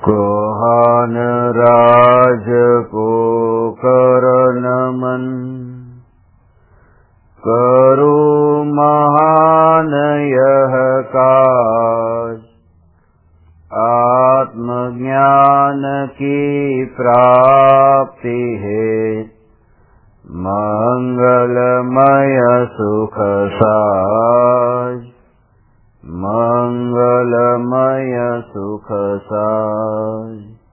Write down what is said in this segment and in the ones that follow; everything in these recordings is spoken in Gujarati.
कोहान राज को करनमन करो महान यह काज, आत्मज्ञान की प्राप्ति है मंगलमय सुख साज, मंगलमय सुख साज।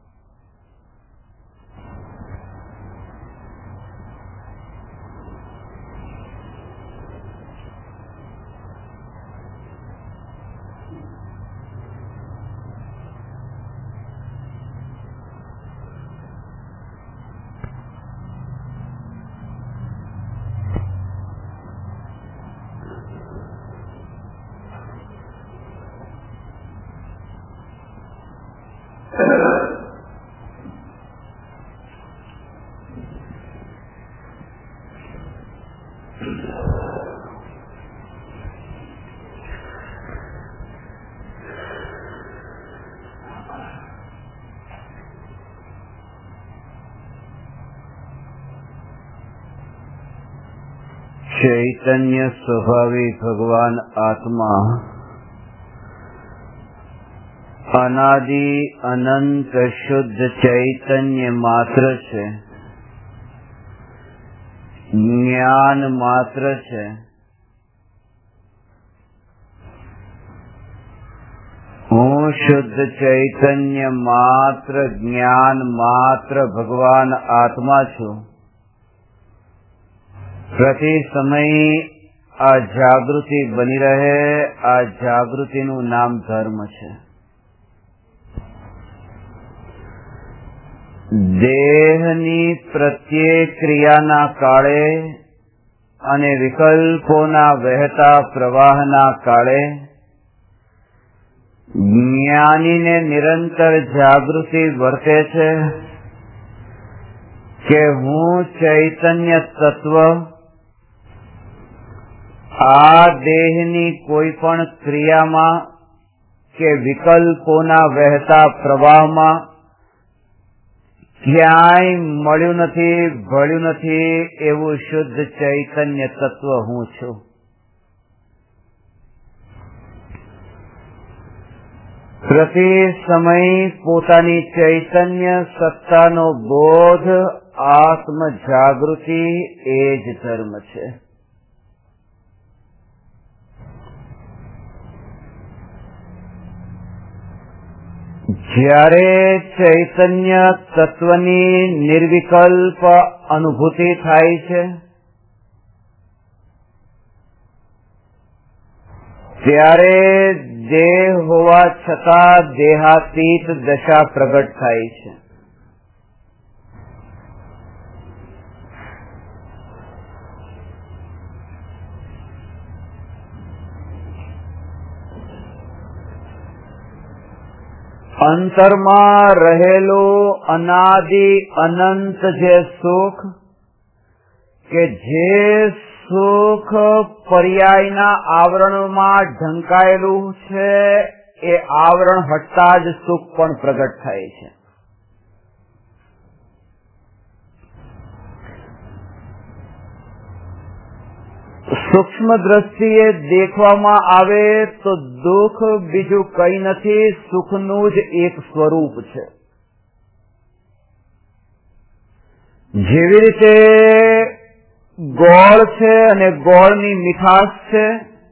चैतन्य स्वभावी भगवान आत्मा अनादि अनंत शुद्ध चैतन्य मात्र છે, જ્ઞાન માત્ર છે। હું શુદ્ધ ચૈતન્ય માત્ર જ્ઞાન માત્ર ભગવાન આત્મા છું। પ્રતિ સમય આ જાગૃતિ બની રહે, આ જાગૃતિનું નામ ધર્મ છે। દેહની પ્રત્યેક ક્રિયાના કાળે અને વિકલ્પોના વહેતા પ્રવાહના કાળે જ્ઞાનીને નિરંતર જાગૃતિ વર્તે છે કે હું ચૈતન્ય તત્વ આ દેહની કોઈ પણ ક્રિયામાં કે વિકલ્પોના વહેતા પ્રવાહમાં ક્યાંય મળ્યું નથી, ભળ્યું નથી એવું શુદ્ધ ચૈતન્ય તત્વ હું છું। પ્રતિ સમય પોતાની ચૈતન્ય સત્તાનો બોધ, આત્મ જાગૃતિ એ જ ધર્મ છે। જ્યારે ચૈતન્ય તત્વની નિર્વિકલ્પ અનુભૂતિ થાય છે ત્યારે દેહ હોવા છતાં દેહાતીત દશા પ્રગટ થાય છે। અંતરમાં રહેલું અનાદિ અનંત જે સુખ કે જે સુખ પર્યાયના આવરણમાં ઢંકાયેલું છે એ આવરણ હટતા જ સુખ પણ પ્રગટ થાય છે। સૂક્ષ્મ દ્રષ્ટિએ દેખવામાં આવે તો દુઃખ બીજું કઈ નથી, સુખનું જ એક સ્વરૂપ છે। જેવી રીતે ગોળ છે અને ગોળની મીઠાશ છે,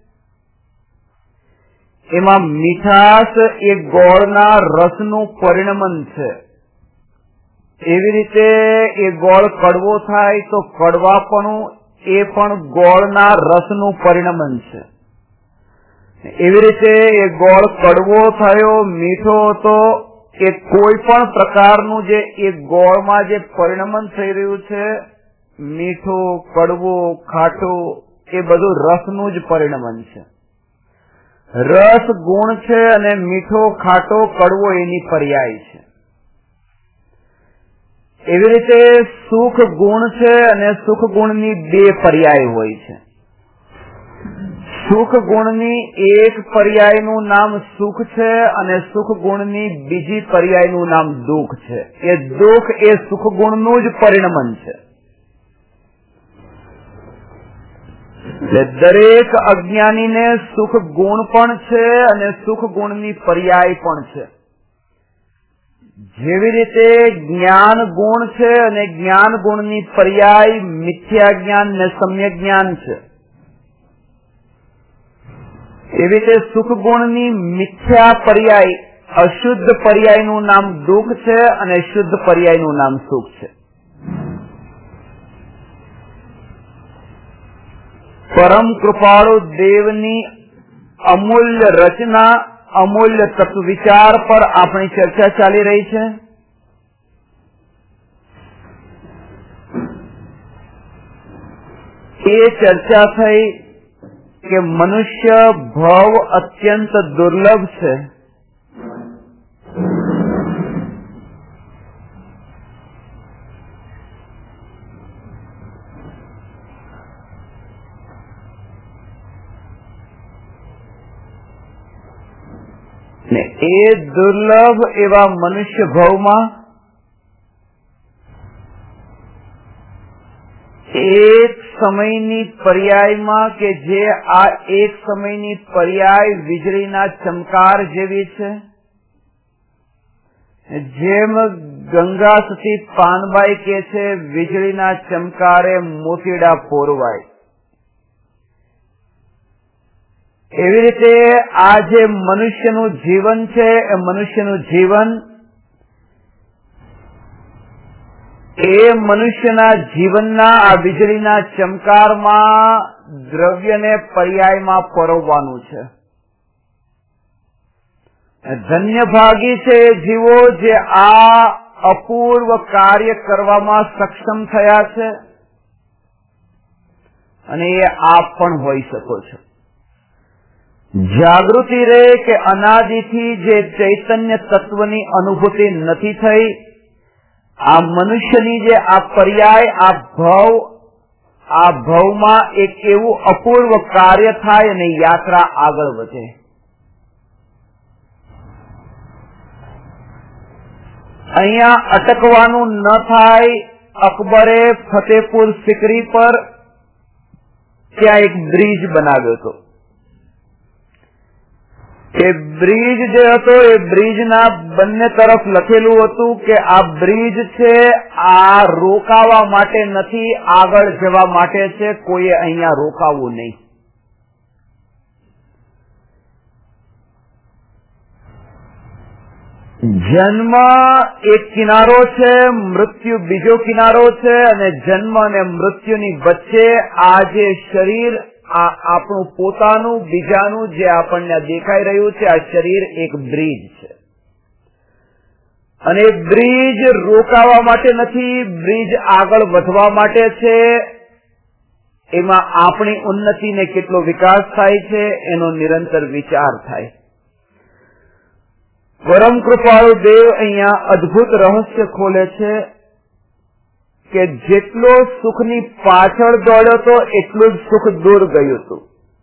એમાં મીઠાશ એ ગોળના રસનું પરિણમન છે। એવી રીતે એ ગોળ કડવો થાય તો કડવાપણું એ પણ ગોળના રસનું પરિણમન છે। એવી રીતે એ ગોળ કડવો થયો, મીઠો હતો, એ કોઈ પણ પ્રકારનું જે એ ગોળમાં જે પરિણમન થઈ રહ્યું છે, મીઠું, કડવું, ખાટું, એ બધું રસનું જ પરિણમન છે। રસ ગુણ છે અને મીઠો, ખાટો, કડવો એની પર્યાય છે। એવી રીતે સુખ ગુણ છે અને સુખ ગુણની બે પર્યાય હોય છે। સુખ ગુણની એક પર્યાયનું નામ સુખ છે અને સુખ ગુણની બીજી પર્યાયનું નામ દુઃખ છે. એ દુઃખ એ સુખ ગુણનું જ પરિણમન છે. દરેક અજ્ઞાનીને સુખ ગુણ પણ છે અને સુખ ગુણની પર્યાય પણ છે. જેવી રીતે જ્ઞાન ગુણ છે અને જ્ઞાન ગુણની પર્યાય મિથ્યા જ્ઞાન ને સમ્યક જ્ઞાન છે, એવી રીતે સુખ ગુણની મિથ્યા પર્યાય અશુદ્ધ પર્યાયનું નામ દુઃખ છે અને શુદ્ધ પર્યાયનું નામ સુખ છે. પરમ કૃપાળુ દેવની અમૂલ્ય રચના, અમૂલ્ય તત્વ વિચાર પર આપણી ચર્ચા ચાલી રહી છે. એ ચર્ચા થઈ કે મનુષ્ય ભવ અત્યંત દુર્લભ છે. ને એ દુર્લભ એવા મનુષ્ય ભવમાં એક સમયની પર્યાયમાં કે જે આ એક સમયની પર્યાય વીજળીના ચમકાર જેવી છે, જેમ ગંગા સતી પાનબાઈ કે છે વીજળીના ચમકારે મોતીડા પોરવાય, એવી રીતે આ જે મનુષ્યનું જીવન છે એ મનુષ્યનું જીવન એ મનુષ્યના જીવનના આ વીજળીના ચમકારમાં દ્રવ્યને પર્યાયમાં પરોવવાનું છે. ધન્ય ભાગી છે એ જીવો જે આ અપૂર્વ કાર્ય કરવામાં સક્ષમ થયા છે અને એ આપ પણ હોઈ શકો છો. જાગૃતિ રહે કે અનાદિથી જે ચૈતન્ય તત્વની અનુભૂતિ નથી થઈ, આ મનુષ્યની જે આ પર્યાય આ ભવમાં એક એવું અપૂર્વ કાર્ય થાય અને યાત્રા આગળ વધે. અહીંયા અટકવાનું ન થાય. અકબરે ફતેપુર સિકરી પર ત્યાં એક બ્રિજ બનાવ્યો હતો. એ બ્રિજ જે હતો એ બ્રિજના બંને તરફ લખેલું હતું કે આ બ્રિજ છે આ રોકાવા માટે નથી, આગળ જવા માટે છે, કોઈએ અહીંયા રોકાવું નહીં. જન્મ એક કિનારો છે, મૃત્યુ બીજો કિનારો છે અને જન્મ અને મૃત્યુની વચ્ચે આ જે શરીર આપણું પોતાનું બીજાનું જે આપણને દેખાઈ રહ્યું છે આ શરીર એક બ્રિજ છે. અને બ્રિજ રોકાવા માટે નથી, બ્રિજ આગળ વધવા માટે છે. એમાં આપણી ઉન્નતિને કેટલો વિકાસ થાય છે એનો નિરંતર વિચાર થાય. પરમ કૃપાળુ દેવ અહીંયા અદ્ભુત રહસ્ય ખોલે છે કે જેટલો સુખની પાછળ દોડ્યો હતો એટલું જ સુખ દૂર ગયું હતું.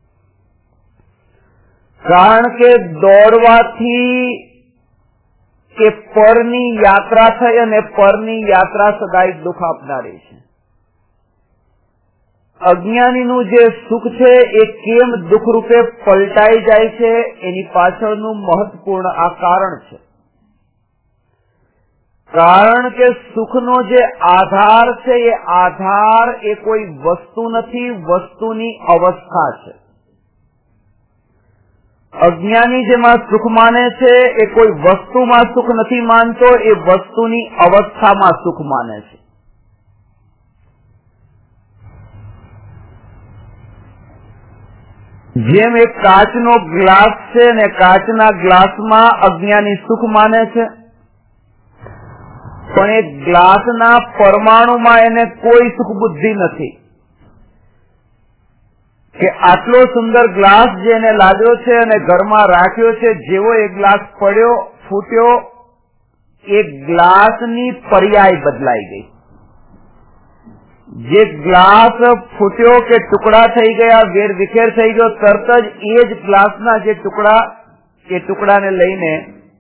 કારણ કે દોડવાથી કે પરની યાત્રા થઈ અને પરની યાત્રા સદાય દુઃખ આપનારી છે. અજ્ઞાનીનું જે સુખ છે એ કેમ દુઃખ રૂપે પલટાઈ જાય છે એની પાછળનું મહત્વપૂર્ણ આ કારણ છે. કારણ કે સુખનો જે આધાર છે એ આધાર એ કોઈ વસ્તુ નથી, વસ્તુની અવસ્થા છે. અજ્ઞાની જેમાં સુખ માને છે એ કોઈ વસ્તુમાં સુખ નથી માનતો, એ વસ્તુની અવસ્થામાં સુખ માને છે. જેમ એક કાચનો ગ્લાસ છે ને કાચના ગ્લાસમાં અજ્ઞાની સુખ માને છે, પણ એ ગ્લાસના પરમાણુમાં એને કોઈ સુખ બુદ્ધિ નથી કે આટલો સુંદર ગ્લાસ જેને લાગ્યો છે અને ઘરમાં રાખ્યો છે, જેવો એ ગ્લાસ પડ્યો ફૂટ્યો એ ગ્લાસની પર્યાય બદલાઈ ગઈ. જે ગ્લાસ ફૂટ્યો કે ટુકડા થઈ ગયા, વેર વિખેર થઈ ગયો, તરત જ એ જ ગ્લાસના જે ટુકડા, એ ટુકડાને લઈને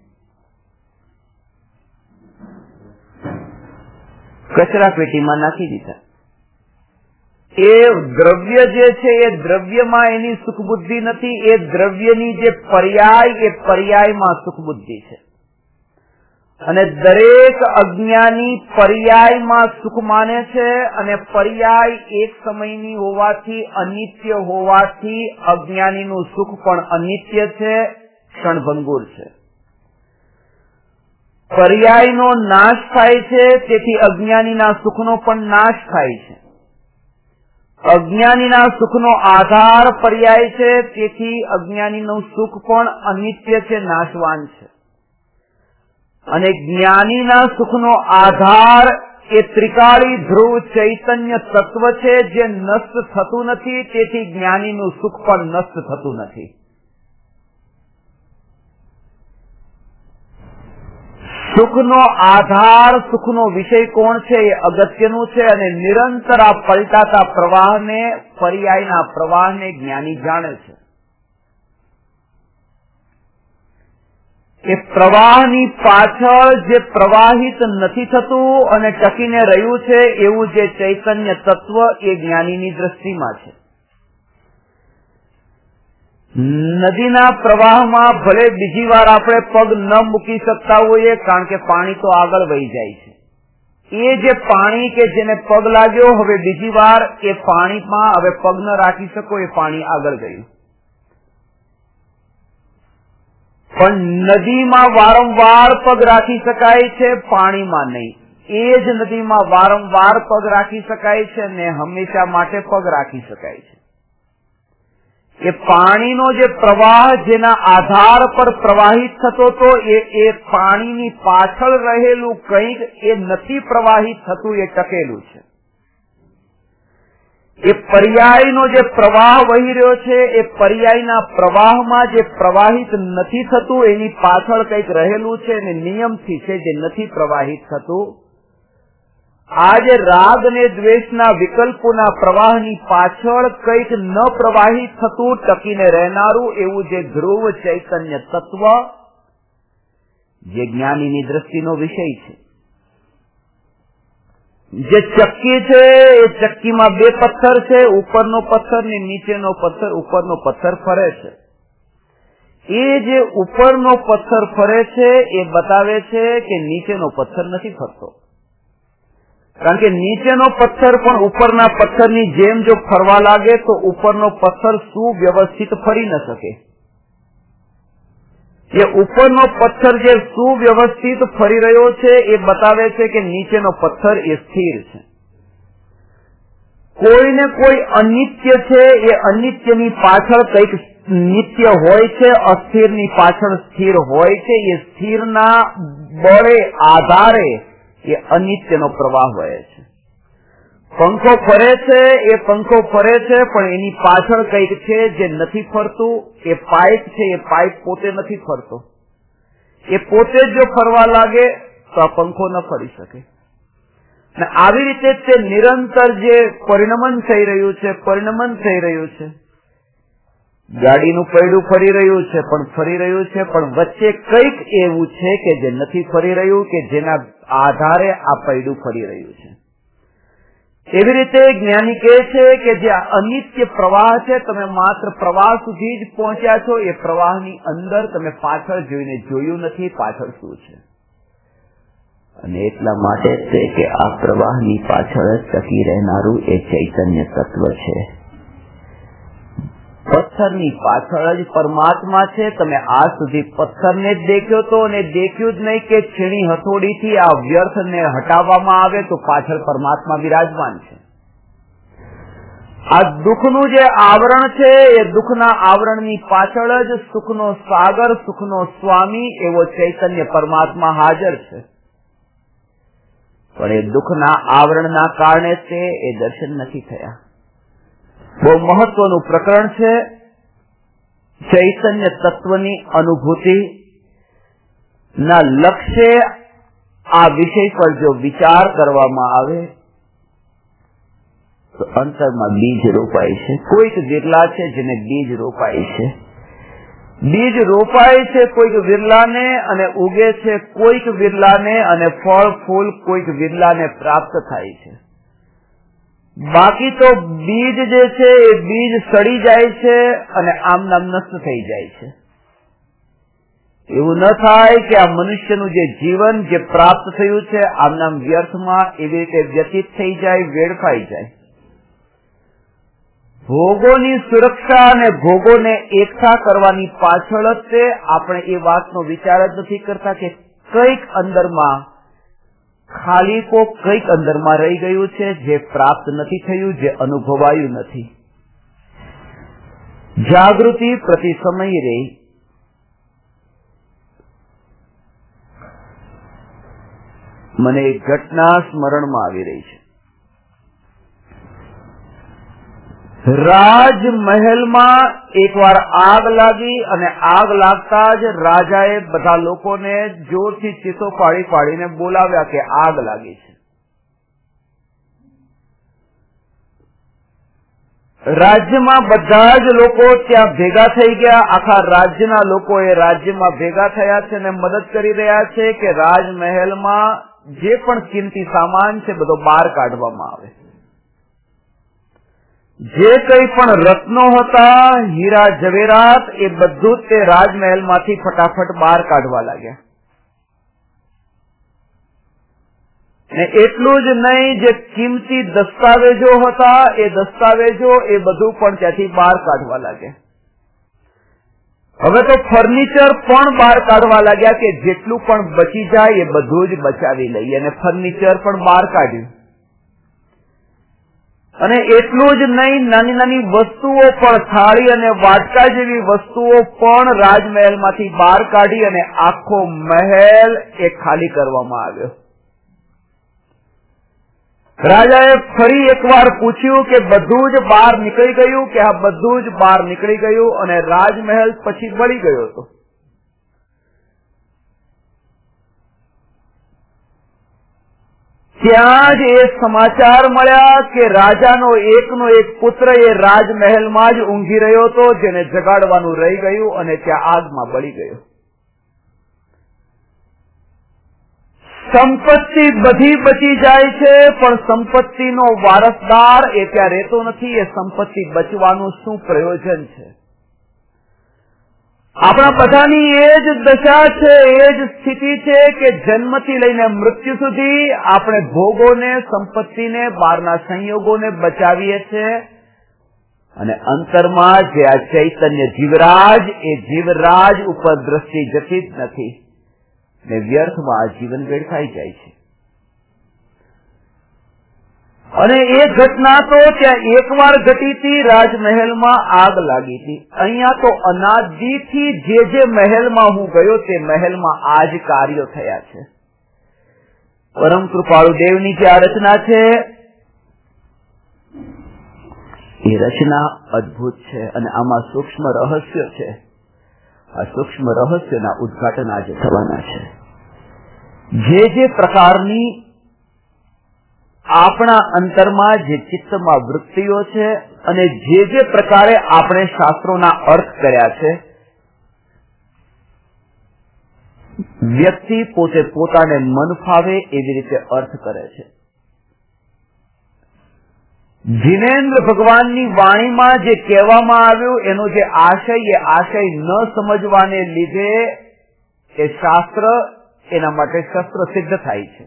કચરા પેટીમાં નાખી દીધા. એ દ્રવ્ય જે છે એ દ્રવ્યમાં એની સુખ બુદ્ધિ નથી, એ દ્રવ્યની જે પર્યાય, એ પર્યાયમાં સુખ બુદ્ધિ છે. અને દરેક અજ્ઞાની પર્યાયમાં સુખ માને છે, અને પર્યાય એક સમયની હોવાથી, અનિત્ય હોવાથી અજ્ઞાનીનું સુખ પણ અનિત્ય છે, ક્ષણભંગુર છે. પર્યાયનો નાશ થાય છે, તેથી અજ્ઞાનીના સુખનો પણ નાશ થાય છે. અજ્ઞાનીના સુખનો આધાર પર્યાય છે, તેથી અજ્ઞાનીનું સુખ પણ અનિત્ય છે, નાશવાન છે. અને જ્ઞાનીના સુખનો આધાર એ ત્રિકાળી ધ્રુવ ચૈતન્ય તત્વ છે, જે નષ્ટ થતું નથી, તેથી જ્ઞાનીનું સુખ પણ નષ્ટ થતું નથી. સુખનો આધાર, સુખનો વિષય કોણ છે એ અગત્યનું છે. અને નિરંતર આ પલટાતા પ્રવાહને, પર્યાયના પ્રવાહને જ્ઞાની જાણે છે. એ પ્રવાહની પાછળ જે પ્રવાહિત નથી થતું અને ટકીને રહ્યું છે એવું જે ચૈતન્ય તત્વ, એ જ્ઞાનીની દ્રષ્ટિમાં છે. નદીના પ્રવાહમાં ભલે બીજી વાર આપણે પગ ન મૂકી શકતા હોઈએ, કારણ કે પાણી તો આગળ વહી જાય છે. એ જે પાણી કે જેને પગ લાગ્યો, હવે બીજી વાર એ પાણીમાં હવે પગ ન રાખી શકો, એ પાણી આગળ ગયું. પણ નદીમાં વારંવાર પગ રાખી શકાય છે, પાણીમાં નહીં. એ જ નદીમાં વારંવાર પગ રાખી શકાય છે ને હંમેશા માટે પગ રાખી શકાય છે. એ પાણીનો જે પ્રવાહ જેના આધાર પર પ્રવાહિત થતો હતો, એ પાણીની પાછળ રહેલું કંઈક એ નથી પ્રવાહિત થતું, એ ટકેલું છે. એ પર્યાયનો જે પ્રવાહ વહી રહ્યો છે, એ પર્યાયના પ્રવાહમાં જે પ્રવાહિત નથી થતું, એની પાછળ કંઈક રહેલું છે અને નિયમથી છે જે નથી પ્રવાહિત થતું. આજે રાગ અને દ્વેષના વિકલ્પોના પ્રવાહની પાછળ કંઈક ન પ્રવાહિત થતું, ટકીને રહેનારું એવું જે ધ્રુવ ચૈતન્ય તત્વ, જે જ્ઞાનીની દ્રષ્ટિનો વિષય છે. જે ચક્કી છે, એ ચક્કીમાં બે પથ્થર છે, ઉપરનો પથ્થર ને નીચેનો પથ્થર. ઉપરનો પથ્થર ફરે છે. એ જે ઉપરનો પથ્થર ફરે છે એ બતાવે છે કે નીચેનો પથ્થર નથી ફરતો. કારણ કે નીચેનો પથ્થર પણ ઉપરના પથ્થરની જેમ જો ફરવા લાગે તો ઉપરનો પથ્થર સુવ્યવસ્થિત ફરી ન શકે. એ ઉપરનો પથ્થર જે સુવ્યવસ્થિત ફરી રહ્યો છે એ બતાવે છે કે નીચેનો પથ્થર એ સ્થિર છે. કોઈને કોઈ અનિત્ય છે, એ અનિત્યની પાછળ કંઈક નિત્ય હોય છે, અસ્થિરની પાછળ સ્થિર હોય છે. એ સ્થિરના બળે આધારે એ અનિત્યનો પ્રવાહ વહે છે. પંખો ફરે છે, એ પંખો ફરે છે, પણ એની પાછળ કંઈક છે જે નથી ફરતું. એ પાઇપ છે, એ પાઇપ પોતે નથી ફરતો. એ પોતે જ જો ફરવા લાગે તો આ પંખો ન ફરી શકે. અને આવી રીતે તે નિરંતર જે પરિણમન થઈ રહ્યું છે, પરિણમન થઈ રહ્યું છે. ગાડીનું પૈડું ફરી રહ્યું છે, પણ વચ્ચે કંઈક એવું છે કે જે નથી ફરી રહ્યું, કે જેના આધારે આ પૈડું ફરી રહ્યું છે. એવી રીતે જ્ઞાની કહે છે કે જે અનિત્ય પ્રવાહ છે, તમે માત્ર પ્રવાહ સુધી જ પહોંચ્યા છો. એ પ્રવાહની અંદર તમે પાછળ જોઈને જોયું નથી પાછળ શું છે. અને એટલા માટે છે કે આ પ્રવાહની પાછળ જ ટકી રહેનારું એ ચૈતન્ય તત્વ છે. પથ્થરની પાછળ જ પરમાત્મા છે. તમે આજ સુધી પથ્થરને જ દેખ્યો તો, અને દેખ્યું જ નહીં કે છીણી હથોડીથી આ વ્યર્થને હટાવવામાં આવે તો પાછળ પરમાત્મા વિરાજમાન છે. આ દુઃખનું જે આવરણ છે, એ દુઃખના આવરણની પાછળ જ સુખનો સાગર, સુખનો સ્વામી એવો ચૈતન્ય પરમાત્મા હાજર છે. પણ એ દુઃખના આવરણના કારણે તે એ દર્શન નથી થયા. બહુ મહત્વનું પ્રકરણ છે. ચૈતન્ય તત્વની અનુભૂતિ ના લક્ષ્ય આ વિષય પર જો વિચાર કરવામાં આવે તો અંતરમાં બીજ રોપાય છે. કોઈક વિરલા છે જેને બીજ રોપાય છે. બીજ રોપાય છે કોઈક વિરલાને અને ઉગે છે કોઈક વિરલાને અને ફળ ફૂલ કોઈક વિરલાને પ્રાપ્ત થાય છે. બાકી તો બીજ જે છે એ બીજ સડી જાય છે અને આમ નામ નષ્ટ થઈ જાય છે. એવું ન થાય કે આ મનુષ્યનું જે જીવન જે પ્રાપ્ત થયું છે આમ નામ વ્યર્થમાં એવી રીતે વ્યતીત થઈ જાય, વેડફાઈ જાય. ભોગોની સુરક્ષા અને ભોગોને એકઠા કરવાની પાછળ જ તે આપણે એ વાતનો વિચાર જ નથી કરતા કે કંઈક અંદરમાં ખાલી કંઈક અંદરમાં રહી ગયું છે જે પ્રાપ્ત નથી થયું, જે અનુભવાયું નથી. જાગૃતિ પ્રતિ સમય રહી. મને એક ઘટના સ્મરણમાં આવી રહી છે. રાજમહેલમાં એકવાર આગ લાગી અને આગ લાગતા જ રાજાએ બધા લોકોને જોરથી ચીસો પાડીને બોલાવ્યા કે આગ લાગી છે. રાજ્યમાં બધા જ લોકો ત્યાં ભેગા થઈ ગયા. આખા રાજ્યના લોકો એ રાજ્યમાં ભેગા થયા છે અને મદદ કરી રહ્યા છે કે રાજમહેલમાં જે પણ કિંમતી સામાન છે બધો બહાર કાઢવામાં આવે. જે કંઈ પણ રત્નો હતા, હીરા જવેરાત, એ બધું જ તે રાજમહેલમાંથી ફટાફટ બહાર કાઢવા લાગ્યા. ને એટલું જ નહીં, જે કિંમતી દસ્તાવેજો હતા એ દસ્તાવેજો એ બધું પણ ત્યાંથી બહાર કાઢવા લાગ્યા. હવે તો ફર્નિચર પણ બહાર કાઢવા લાગ્યા કે જેટલું પણ બચી જાય એ બધું જ બચાવી લઈએ, અને ફર્નિચર પણ બહાર કાઢ્યું. અને એટલું જ નહીં, નાની નાની વસ્તુઓ પણ, થાળી અને વાટકા જેવી વસ્તુઓ પણ રાજમહેલમાંથી બહાર કાઢી અને આખો મહેલ એ ખાલી કરવામાં આવ્યો. રાજાએ ફરી એકવાર પૂછ્યું કે બધું જ બહાર નીકળી ગયું, કે આ બધું જ બહાર નીકળી ગયું, અને રાજમહેલ પછી બળી ગયો હતો. ત્યાં જ એ સમાચાર મળ્યા કે રાજાનો એકનો એક પુત્ર એ રાજમહેલમાં જ ઊંઘી રહ્યો હતો, જેને જગાડવાનું રહી ગયું અને ત્યાં આગમાં બળી ગયો. સંપત્તિ બધી બચી જાય છે, પણ સંપત્તિનો વારસદાર એ ત્યાં રહેતો નથી. એ સંપત્તિ બચવાનું શું પ્રયોજન છે? આપણા બધાની એ જ દશા છે, એ જ સ્થિતિ છે કે જન્મથી લઈને મૃત્યુ સુધી આપણે ભોગોને, સંપત્તિને, બહારના સંયોગોને બચાવીએ છીએ, અને અંતરમાં જે આ ચૈતન્ય જીવરાજ, એ જીવરાજ ઉપર દ્રષ્ટિ જતી જ નથી ને વ્યર્થમાં આ જીવન વેડફાઈ જાય છે. અને એ ઘટના તો ત્યાં એકવાર ઘટી હતી, રાજમહેલમાં આગ લાગી હતી. અહીંયા તો અનાદિથી જે મહેલમાં હું ગયો તે મહેલમાં આ જ કાર્યો થયા છે. પરમ કૃપાળુ દેવની જે આ રચના છે એ રચના અદ્ભુત છે, અને આમાં સૂક્ષ્મ રહસ્ય છે. આ સૂક્ષ્મ રહસ્યના ઉદ્ઘાટન આજે થવાના છે. જે પ્રકારની આપણા અંતરમાં જે ચિત્તમાં વૃત્તિઓ છે, અને જે પ્રકારે આપણે શાસ્ત્રોના અર્થ કર્યા છે, વ્યક્તિ પોતે પોતાને મન ફાવે એવી રીતે અર્થ કરે છે. જીનેન્દ્ર ભગવાનની વાણીમાં જે કહેવામાં આવ્યું એનો જે આશય, એ આશય ન સમજવાને લીધે એ શાસ્ત્ર એના માટે શસ્ત્ર સિદ્ધ થાય છે.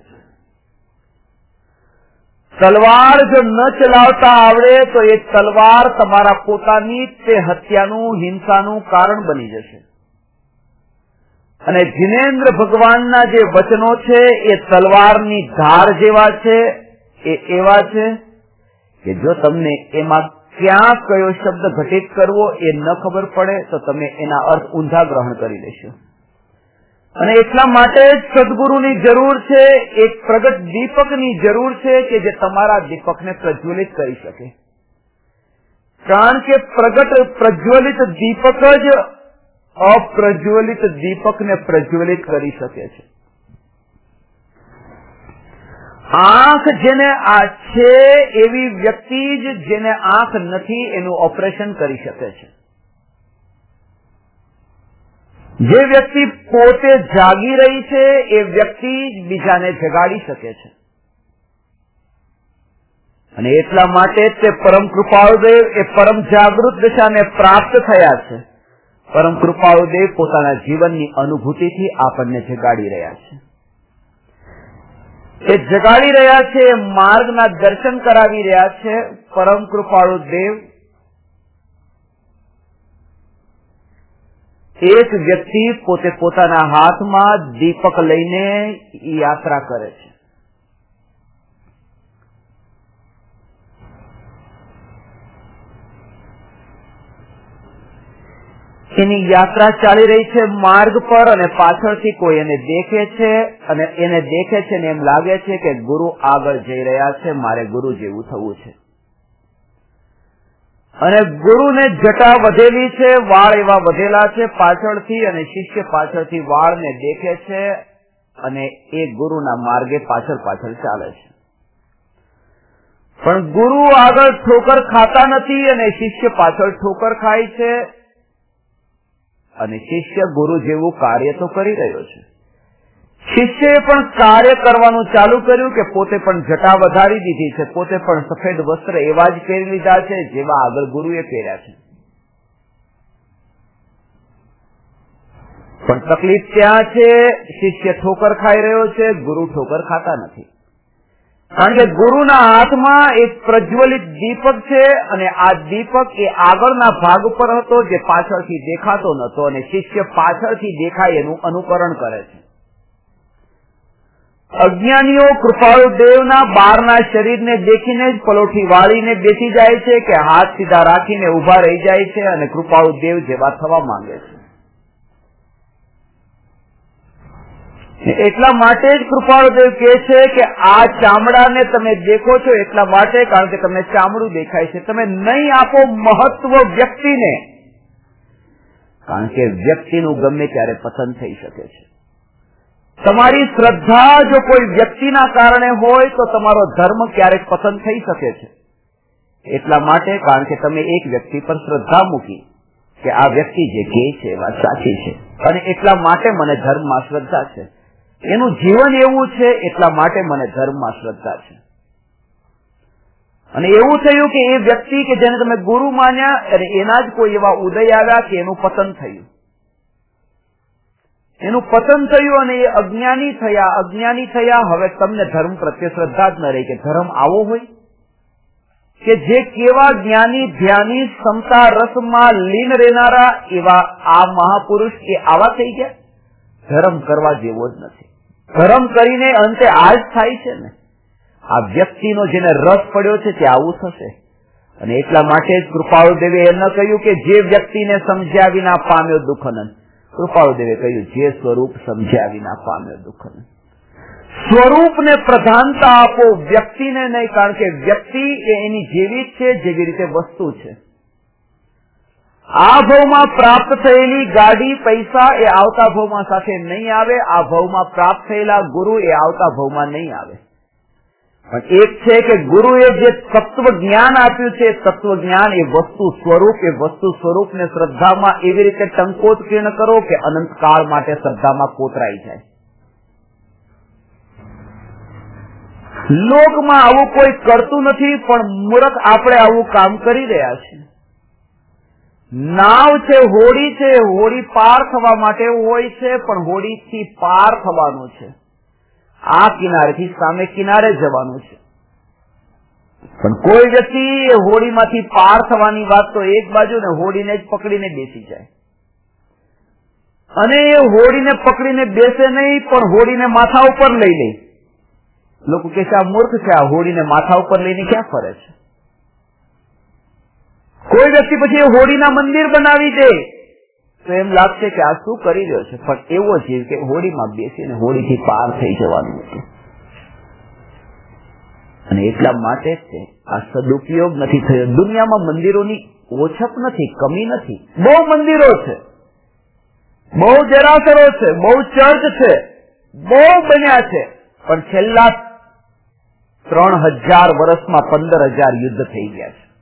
તલવાર જો ન ચલાવતા આવડે તો એ તલવાર તમારા પોતાની તે હત્યાનું, હિંસાનું કારણ બની જશે. અને જીનેન્દ્ર ભગવાનના જે વચનો છે એ તલવારની ધાર જેવા છે, એ એવા છે કે જો તમને એમાં ક્યાં કયો શબ્દ ઘટિત કરવો એ ન ખબર પડે તો તમે એના અર્થ ઊંધા ગ્રહણ કરી લેશો. અને એટલા માટે જ સદગુરુની જરૂર છે, એક પ્રગટ દીપકની જરૂર છે કે જે તમારા દીપકને પ્રજ્વલિત કરી શકે. કારણ કે પ્રજ્વલિત દીપક જ અપ્રજ્વલિત દીપકને પ્રજ્વલિત કરી શકે છે. આંખ જેને આ છે એવી વ્યક્તિ જ જેને આંખ નથી એનું ઓપરેશન કરી શકે છે. જે વ્યક્તિ પોતે જાગી રહી છે એ વ્યક્તિ જ બીજાને જગાડી શકે છે. અને એટલા માટે તે પરમ કૃપાળુદેવ એ પરમ જાગૃત દશાને પ્રાપ્ત થયા છે. પરમ કૃપાળુદેવ પોતાના જીવનની અનુભૂતિથી આપણને જગાડી રહ્યા છે. એ જગાડી રહ્યા છે, માર્ગના દર્શન કરાવી રહ્યા છે. પરમ કૃપાળુદેવ એક વ્યક્તિ પોતે પોતાના હાથમાં દીપક લઈને યાત્રા કરે છે. એની યાત્રા ચાલી રહી છે માર્ગ પર, અને પાછળથી કોઈ એને દેખે છે, અને એને દેખે છે ને એમ લાગે છે કે ગુરુ આગળ જઈ રહ્યા છે, મારે ગુરુ જેવું થવું છે. અને ગુરુને જટા વધેલી છે, વાળ એવા વધેલા છે પાછળથી, અને શિષ્ય પાછળથી વાળને દેખે છે અને એ ગુરુના માર્ગે પાછળ પાછળ ચાલે છે. પણ ગુરુ આગળ ઠોકર ખાતા નથી અને શિષ્ય પાછળ ઠોકર ખાય છે. અને શિષ્ય ગુરુ જેવું કાર્ય તો કરી રહ્યો છે. શિષ્યએ પણ કાર્ય કરવાનું ચાલુ કર્યું કે પોતે પણ જટા વધારી દીધી છે, પોતે પણ સફેદ વસ્ત્ર એવા જ પહેરી લીધા છે જેવા આગળ ગુરુએ પહેર્યા છે. પણ તકલીફ ત્યાં છે, શિષ્ય ઠોકર ખાઈ રહ્યો છે, ગુરુ ઠોકર ખાતા નથી. કારણ કે ગુરુના હાથમાં એક પ્રજ્વલિત દીપક છે, અને આ દીપક એ આગળના ભાગ પર હતો જે પાછળથી દેખાતો નતો, અને શિષ્ય પાછળથી દેખાય એનું અનુકરણ કરે છે. અજ્ઞાનીઓ કૃપાળુદેવના બહારના શરીરને દેખીને જ પલોઠી વાળીને બેસી જાય છે કે હાથ સીધા રાખીને ઉભા રહી જાય છે અને કૃપાળુદેવ જેવા થવા માંગે છે. એટલા માટે જ કૃપાળુદેવ કહે છે કે આ ચામડાને તમે દેખો છો એટલા માટે કારણ કે તમને ચામડું દેખાય છે. તમે નહીં આપો મહત્વ વ્યક્તિને, કારણ કે વ્યક્તિનું ગમે ત્યારે પતન થઈ શકે છે. તમારી શ્રદ્ધા જો કોઈ વ્યક્તિના કારણે હોય તો તમારો ધર્મ ક્યારેક પતન થઈ શકે છે. એટલા માટે કારણ કે તમે એક વ્યક્તિ પર શ્રદ્ધા મૂકી કે આ વ્યક્તિ જે કહે છે એ વાત સાચી છે, અને એટલા માટે મને ધર્મમાં શ્રદ્ધા છે. એનું જીવન એવું છે એટલા માટે મને ધર્મમાં શ્રદ્ધા છે. અને એવું થયું કે એ વ્યક્તિ કે જેને તમે ગુરુ માન્યા અને એના જ કોઈ એવા ઉદય આવ્યા કે એનું પતન થયું. અને એ અજ્ઞાની થયા. હવે તમને ધર્મ પ્રત્યે શ્રદ્ધા જ ન રહી કે ધર્મ આવો હોય કે જે કેવા જ્ઞાની ધ્યાની ક્ષમતા રસમાં લીન રહેનારા એવા આ મહાપુરુષ એ આવા થઈ ગયા. ધર્મ કરવા જેવો જ નથી. ધર્મ કરીને અંતે આ જ થાય છે ને. આ વ્યક્તિનો જેને રસ પડ્યો છે તે આવું થશે. અને એટલા માટે જ કૃપાળુદેવે એમ ન કહ્યું કે જે વ્યક્તિને સમજ્યા વિના પામ્યો દુઃખનંદ. કૃપાળુદેવે કહ્યું જે સ્વરૂપ સમજ્યા વિના પામ્યો દુઃખનંદ. સ્વરૂપને પ્રધાનતા આપો, વ્યક્તિને નહીં, કારણ કે વ્યક્તિ એ એની જેવી જ છે જેવી રીતે વસ્તુ છે. આ ભાવમાં પ્રાપ્ત થયેલી ગાડી પૈસા એ આવતા ભાવમાં સાથે નહીં આવે. આ ભાવમાં પ્રાપ્ત થયેલા ગુરુ એ આવતા ભાવમાં નહીં આવે. પણ એક છે કે ગુરુએ જે તત્વ જ્ઞાન આપ્યું છે, તત્વ જ્ઞાન એ વસ્તુ સ્વરૂપને શ્રદ્ધામાં એવી રીતે ટંકોત્કીર્ણ કરો કે અનંતકાળ માટે શ્રદ્ધામાં કોતરાઈ જાય. લોકમાં આવું કોઈ કરતું નથી, પણ મૂર્ખ આપણે આવું કામ કરી રહ્યા છીએ. નાવ છે, હોડી પાર થવા માટે હોય છે, પણ હોડીથી પાર થવાનું છે. આ કિનારેથી સામે કિનારે જવાનું છે. પણ કોઈ વ્યક્તિ હોડીમાંથી પાર થવાની વાત તો એક બાજુ ને હોડીને જ પકડીને બેસી જાય. અને એ હોડીને પકડીને બેસે નહીં, પણ હોડીને માથા ઉપર લઈ લે. લોકો કે છે આ મૂર્ખ છે, આ હોડીને માથા ઉપર લઈને ક્યાં ફરે છે. કોઈ વ્યક્તિ પછી એ હોડીના મંદિર બનાવી દે તો એમ લાગશે કે આ શું કરી રહ્યો છે. પણ એવો જીવ કે હોડીમાં બેસીને હોડીથી પાર થઈ જવાનું હતું. અને એટલા માટે જ આ સદુપયોગ નથી થયો. દુનિયામાં મંદિરોની ઓછપ નથી, કમી નથી. બહુ મંદિરો છે, બહુ જરાસરો છે, બહુ ચર્ચ છે, બહુ બન્યા છે, પણ છેલ્લા 3000 વર્ષમાં 15000 યુદ્ધ થઈ ગયા છે.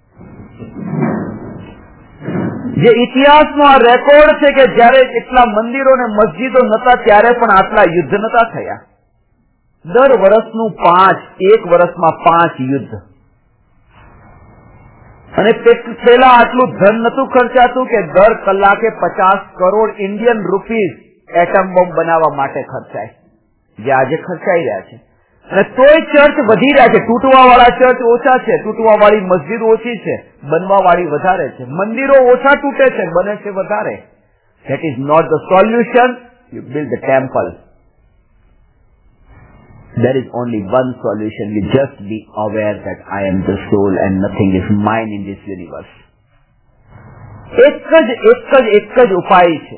જે ઇતિહાસનો આ રેકોર્ડ છે કે જયારે એટલા મંદિરો ને મસ્જિદો નતા ત્યારે પણ આટલા યુદ્ધ નતા થયા. દર વર્ષનું 5, એક વર્ષમાં 5 યુદ્ધ. અને પેલા આટલું ધન નતું ખર્ચાતું કે દર કલાકે 50 crore Indian rupees atom bomb બનાવવા માટે ખર્ચાય, જે આજે ખર્ચાઈ રહ્યા છે. અને તોય ચર્ચ વધી રહ્યા છે. તૂટવા વાળા ચર્ચ ઓછા છે, તૂટવા વાળી મસ્જિદ ઓછી છે, બનવા વાળી વધારે છે. મંદિરો ઓછા તૂટે છે, બને છે વધારે. That is not the solution. You build the temple. There is only one solution. You just be aware that I am the soul and nothing is mine in this universe. એક જ ઉપાય છે.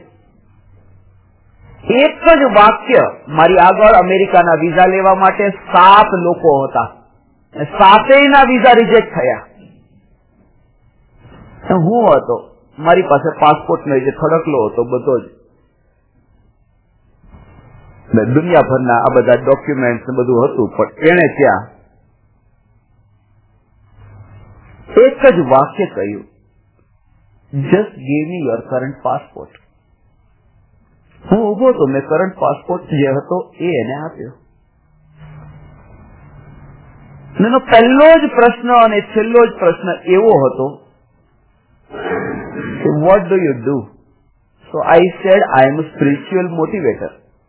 એક જ વાક્ય. મારી આગળ અમેરિકાના વિઝા લેવા માટે 7 લોકો હતા, 7 વિઝા રિજેક્ટ થયા. હું હતો, મારી પાસે પાસપોર્ટ નો જે થડકલો હતો બધો જ, દુનિયાભરના આ બધા ડોક્યુમેન્ટ બધું હતું, પણ એને ત્યાં એક જ વાક્ય કહ્યું, just give me your current passport. હું ઉભો હતો, મેં કરંટ પાસપોર્ટ જે હતો એ એને આપ્યો. એનો પહેલો જ પ્રશ્ન અને છેલ્લો જ પ્રશ્ન એવો હતો, what do you do? So I said, I am a spiritual motivator.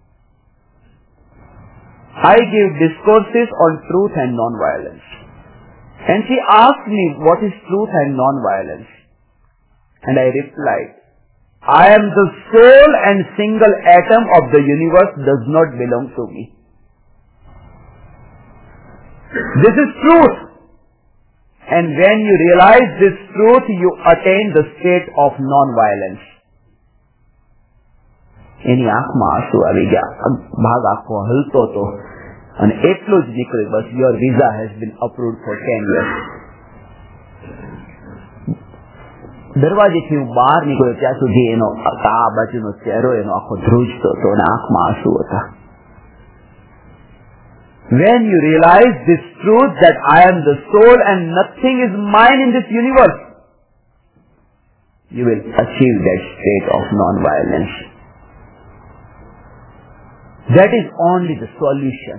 I give discourses on truth and non-violence. And she asked me, what is truth and non-violence? And I replied, I am the soul and single atom of the universe does not belong to me. This is truth. And when you realize this truth, you attain the state of non-violence. એની આંખમાં આંસુ આવી ગયા, ભાગ આંખો હલતો હતો અને એટલું જ નીકળ્યું, બસ your visa has been approved for 10 years. દરવાજેથી હું બહાર નીકળ્યો ત્યાં સુધી એનો આ બાજુનો ચહેરો એનો આખો ધ્રુજતો હતો અને આંખમાં આંસુ હતા. When you realize this truth that I am the soul and nothing is mine in this universe, you will achieve that state of non-violence. That is only the solution.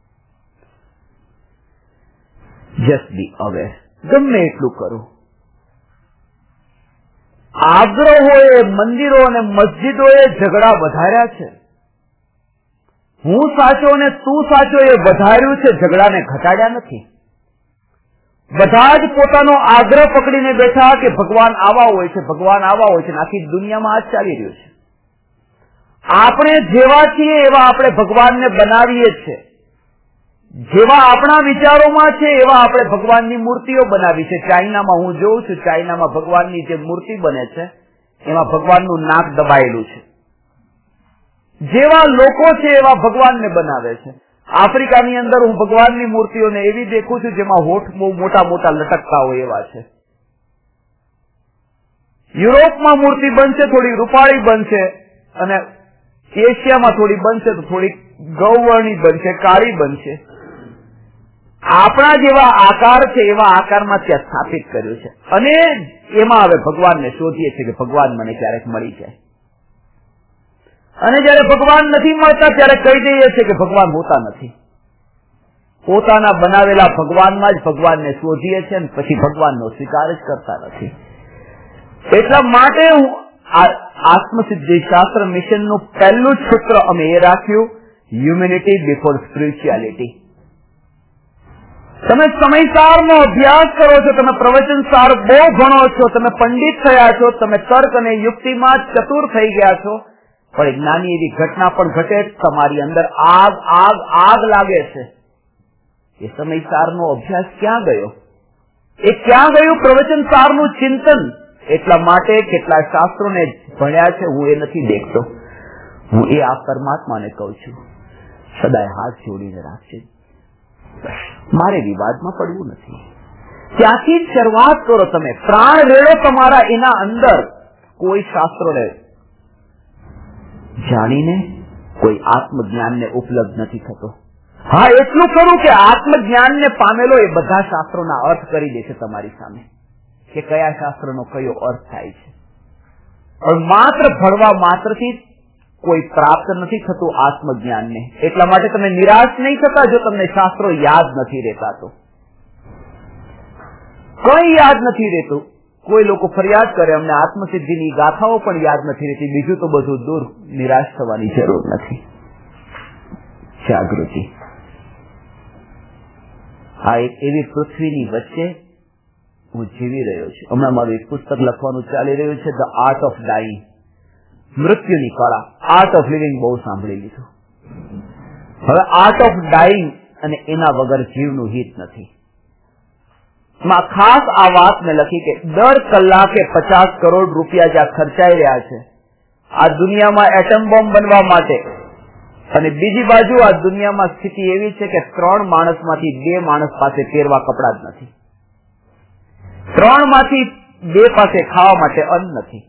Just be aware. ગમે એટલું કરો. આગ્રહોએ, મંદિરો અને મસ્જિદોએ ઝઘડા વધાર્યા છે. હું સાચો ને તું સાચો એ વધાર્યું છે, ઝઘડાને ઘટાડ્યા નથી. બધા જ પોતાનો આગ્રહ પકડીને બેઠા કે ભગવાન આવા હોય છે, ભગવાન આવા હોય છે. આખી દુનિયામાં આ જ ચાલી રહ્યું છે. આપણે જેવા છીએ એવા આપણે ભગવાનને બનાવીએ છીએ. જેવા આપણા વિચારોમાં છે એવા આપણે ભગવાનની મૂર્તિઓ બનાવી છે. ચાઇનામાં હું જોઉં છું, ચાઇનામાં ભગવાનની જે મૂર્તિ બને છે એમાં ભગવાનનું નાક દબાયેલું છે. જેવા લોકો છે એવા ભગવાનને બનાવે છે. આફ્રિકાની અંદર હું ભગવાનની મૂર્તિઓને એવી દેખું છું જેમાં હોઠ બહુ મોટા મોટા લટકતા હોય એવા છે. યુરોપમાં મૂર્તિ બનશે થોડી રૂપાળી બનશે, અને એશિયામાં થોડી બનશે તો થોડી ગૌવર્ણી બનશે, કાળી બનશે. આપણા જેવા આકાર છે એવા આકારમાં ત્યાં સ્થાપિત કર્યું છે. અને એમાં હવે ભગવાનને શોધીએ છીએ કે ભગવાન મને ક્યારેક મળી જાય. અને જયારે ભગવાન નથી મળતા ત્યારે કહી દઈએ છીએ કે ભગવાન હોતા નથી. પોતાના બનાવેલા ભગવાનમાં જ ભગવાનને શોધીએ છીએ અને પછી ભગવાનનો સ્વીકાર જ કરતા નથી. એટલા માટે હું આત્મસિદ્ધિ શાસ્ત્ર મિશનનું પહેલું જ સૂત્ર અમે એ રાખ્યું, હ્યુમેનિટી બિફોર સ્પિરિચ્યુઆલિટી. તમે સમયસારનો અભ્યાસ કરો છો, તમે પ્રવચનસાર બહુ ભણો છો, તમે પંડિત થયા છો, તમે તર્ક અને યુક્તિમાં ચતુર થઈ ગયા છો, પણ એક નાની એવી ઘટના પણ ઘટે, તમારી અંદર આગ આગ આગ લાગે છે. એ સમયસારનો અભ્યાસ ક્યાં ગયો? એ ક્યાં ગયું પ્રવચનસારનું ચિંતન? એટલા માટે કેટલા શાસ્ત્રોને ભણ્યા છે હું એ નથી દેખતો. હું એ આ પરમાત્માને કહું છું, સદાય હાથ જોડીને રાખશે. મારે વિવાદમાં પડવું નથી. ત્યાંથી જ શરૂઆત કરો. તમે પ્રાણ રેડો તમારા એના અંદર. કોઈ શાસ્ત્રોને જાણીને કોઈ આત્મજ્ઞાનને ઉપલબ્ધ નથી થતો. હા, એટલું ખરું કે આત્મજ્ઞાનને પામેલો એ બધા શાસ્ત્રોના અર્થ કરી દે છે તમારી સામે કે કયા શાસ્ત્રનો કયો અર્થ થાય છે. માત્ર ભણવા માત્રથી કોઈ પ્રાપ્ત નથી થતું આત્મજ્ઞાનને. એટલા માટે તમે નિરાશ નહીં થતા જો તમને શાસ્ત્રો યાદ નથી રહેતા તો. કઈ યાદ નથી રહેતું. કોઈ લોકો ફરિયાદ કરે અમને આત્મસિદ્ધિની ગાથાઓ પણ યાદ નથી રહેતી, બીજું તો બધું દૂર. નિરાશ થવાની જરૂર નથી. જાગૃતિ. આ એક એવી પૃથ્વીની વચ્ચે હું જીવી રહ્યો છું. હમણાં મારું એક પુસ્તક લખવાનું ચાલી રહ્યું છે, ધ આર્ટ ઓફ ડાઇંગ, મૃત્યુની કળા. આર્ટ ઓફ લિવિંગ બહુ સાંભળી લીધું. હવે આર્ટ ઓફ ડાઇંગ અને એના વગર જીવનું હિત નથી. ખાસ આ વાત મેં લખી કે દર કલાકે 50 કરોડ રૂપિયા જ્યાં ખર્ચાઈ રહ્યા છે આ દુનિયામાં એટમ બોમ્બ બનવા માટે, અને બીજી બાજુ આ દુનિયામાં સ્થિતિ એવી છે કે 3 માણસમાંથી 2 માણસ પાસે પહેરવા કપડા જ નથી, 3 માંથી 2 પાસે ખાવા માટે અન્ન નથી.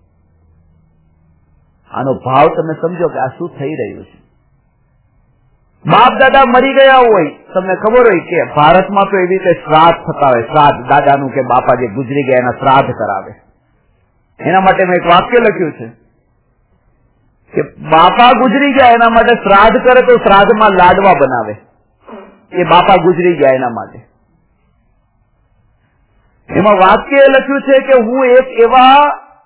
આનો ભાવ તમે સમજો કે આ શું થઈ રહ્યું છે. બાપ દાદા મરી ગયા હોય, તમને ખબર હોય કે ભારતમાં તો એવી રીતે શ્રાદ્ધ થતા હોય, શ્રાદ્ધ દાદાનું કે બાપા જે ગુજરી ગયા એના શ્રાદ્ધ કરાવે. એના માટે મેં એક વાક્ય લખ્યું છે કે બાપા ગુજરી ગયા એના માટે શ્રાદ્ધ કરે તો શ્રાદ્ધમાં લાડવા બનાવે, એ બાપા ગુજરી ગયા એના માટે. એમાં વાક્ય લખ્યું છે કે હું એક એવા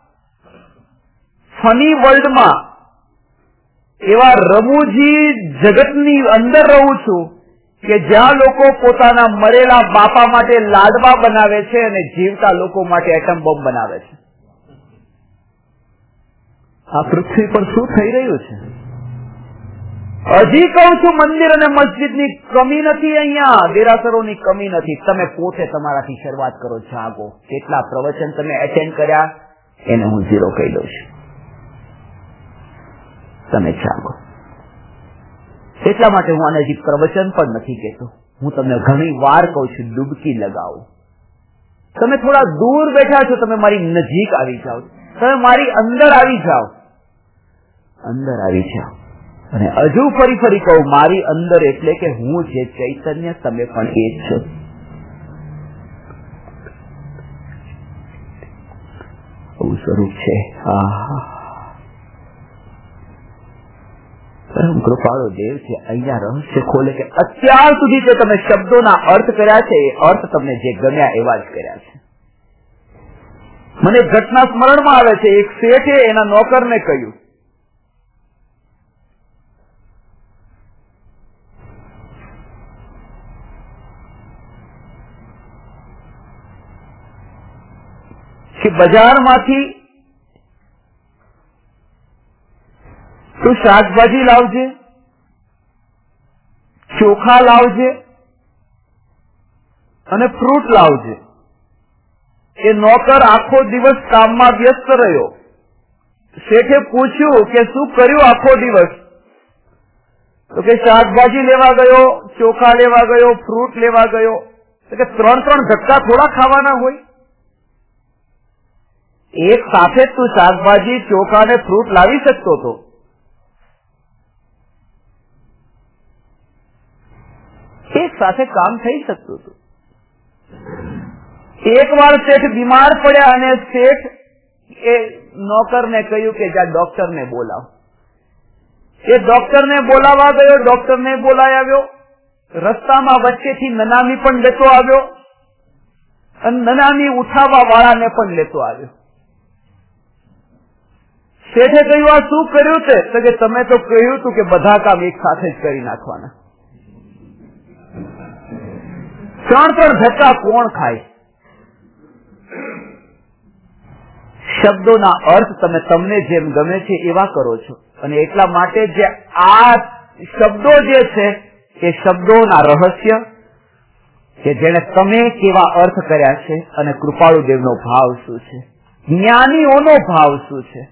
ફની વર્લ્ડમાં, એવા રમૂજી જગતની અંદર રહું છું કે જ્યાં લોકો પોતાના મરેલા બાપા માટે લાડવા બનાવે છે અને જીવતા લોકો માટે એટમ બોમ્બ બનાવે છે. આ પૃથ્વી પર શું થઈ રહ્યું છે? હજી કહું છું, મંદિર અને મસ્જિદની કમી નથી, અહીંયા દેરાસરોની કમી નથી. તમે પોતે તમારાથી શરૂઆત કરો, જાગો. કેટલા પ્રવચન તમે એટેન્ડ કર્યા એને હું 0 કહી દઉં છું. તમે જાગો. એટલા માટે હું આને હજી પ્રવચન પણ નથી કહેતો. હું તમને ઘણી વાર કહું છું, ડૂબકી લગાવો. તમે થોડા દૂર બેઠા છો, તમે મારી નજીક આવી જાઓ, તમે મારી અંદર આવી જાઓ, અંદર આવી જાઓ. અને હજુ ફરી કહું, મારી અંદર એટલે કે હું જે ચૈતન્ય, તમે પણ એ જ છો. આવું સ્વરૂપ છે. પરમ કૃપાળો દેવ છે. અહીંયા રહસ્ય ખોલે કે અત્યાર સુધી જે તમે શબ્દોના અર્થ કર્યા છે, એ અર્થ તમને જે ગમ્યા એવા જ કર્યા છે. મને ઘટના સ્મરણમાં આવે છે. એક શેઠે એના નોકરને કહ્યું કે બજારમાંથી તું શાકભાજી લાવજે, ચોખા લાવજે અને ફ્રૂટ લાવજે. એ નોકર આખો દિવસ કામમાં વ્યસ્ત રહ્યો. શેઠે પૂછ્યું કે શું કર્યું આખો દિવસ? તો કે શાકભાજી લેવા ગયો, ચોખા લેવા ગયો, ફ્રૂટ લેવા ગયો. તો કે 3 ધક્કા થોડા ખાવાના હોય? એક સાથે તું શાકભાજી, ચોખા અને ફ્રૂટ લાવી શકતો હતો. એક સાથે કામ થઈ શકતું હતું. એક વાર શેઠ બીમાર પડ્યા અને શેઠ એ નોકરને કહ્યું કે જા ડોક્ટરને બોલાવ. એ ડોક્ટરને બોલાવવા ગયો, ડોક્ટરને બોલાવી આવ્યો. રસ્તામાં વચ્ચેથી નનામી પણ લેતો આવ્યો અને નનામી ઉઠાવવા વાળાને પણ લેતો આવ્યો. શેઠે કહ્યું, આ શું કર્યું છે? તો કે તમે તો કહ્યું હતું કે બધા કામ એક સાથે જ કરી નાખવાના. 3 ધક્કા કોણ ખાય? શબ્દોના અર્થ તમે તમને જેમ ગમે છે એવા કરો છો. અને એટલા માટે જે આ શબ્દો જે છે એ શબ્દોના રહસ્ય કે જેને તમે કેવા અર્થ કર્યા છે અને કૃપાળુ દેવનો ભાવ શું છે, જ્ઞાનીઓનો ભાવ શું છે.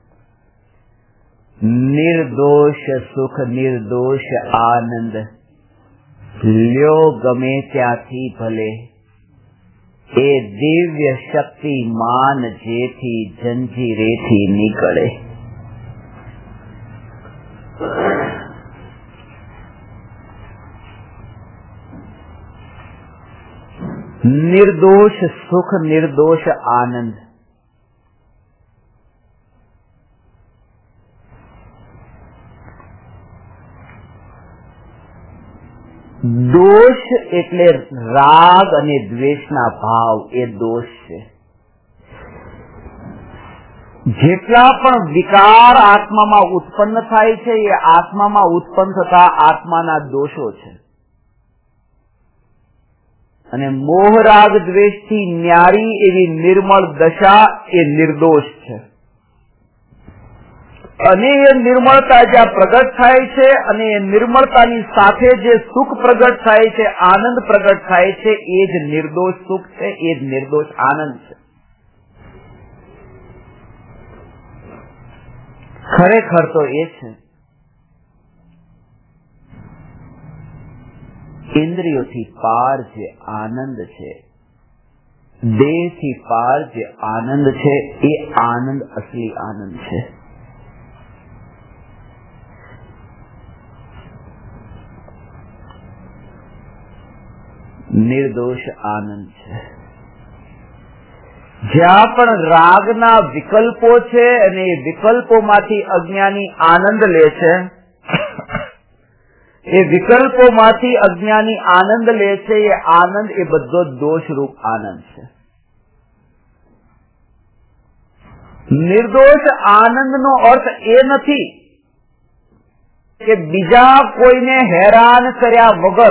નિર્દોષ સુખ, નિર્દોષ આનંદ, લ્યો ગમે ત્યાંથી ભલે, એ દિવ્ય શક્તિમાન જેથી જંજીરેથી નીકળે. निर्दोष सुख, निर्दोष आनंद। दोष એટલે રાગ અને દ્વેષના ભાવ, એ દોષ છે। જેટલા પણ વિકાર આત્મામાં ઉત્પન્ન થાય છે એ આત્મામાં ઉત્પન્ન થતા આત્માના દોષો છે। અને મોહ રાગ દ્વેષથી ન્યારી એવી નિર્મળ દશા એ નિર્દોષ છે। અને એ નિર્મળતા જ્યાં પ્રગટ થાય છે અને એ નિર્મળતાની સાથે જે સુખ પ્રગટ થાય છે, આનંદ પ્રગટ થાય છે, એ જ નિર્દોષ સુખ છે, એ જ નિર્દોષ આનંદ છે। ખરેખર તો એ છે ઇન્દ્રિયોથી પાર જે આનંદ છે, દેહથી પાર જે આનંદ છે, એ આનંદ અસલી આનંદ છે। નિર્દોષ આનંદ છે। જ્યાં પણ રાગના વિકલ્પો છે અને એ વિકલ્પોમાંથી અજ્ઞાની આનંદ લે છે, એ વિકલ્પોમાંથી અજ્ઞાની આનંદ લે છે, એ આનંદ એ બધો દોષરૂપ આનંદ છે। નિર્દોષ આનંદનો અર્થ એ નથી કે બીજા કોઈને હેરાન કર્યા વગર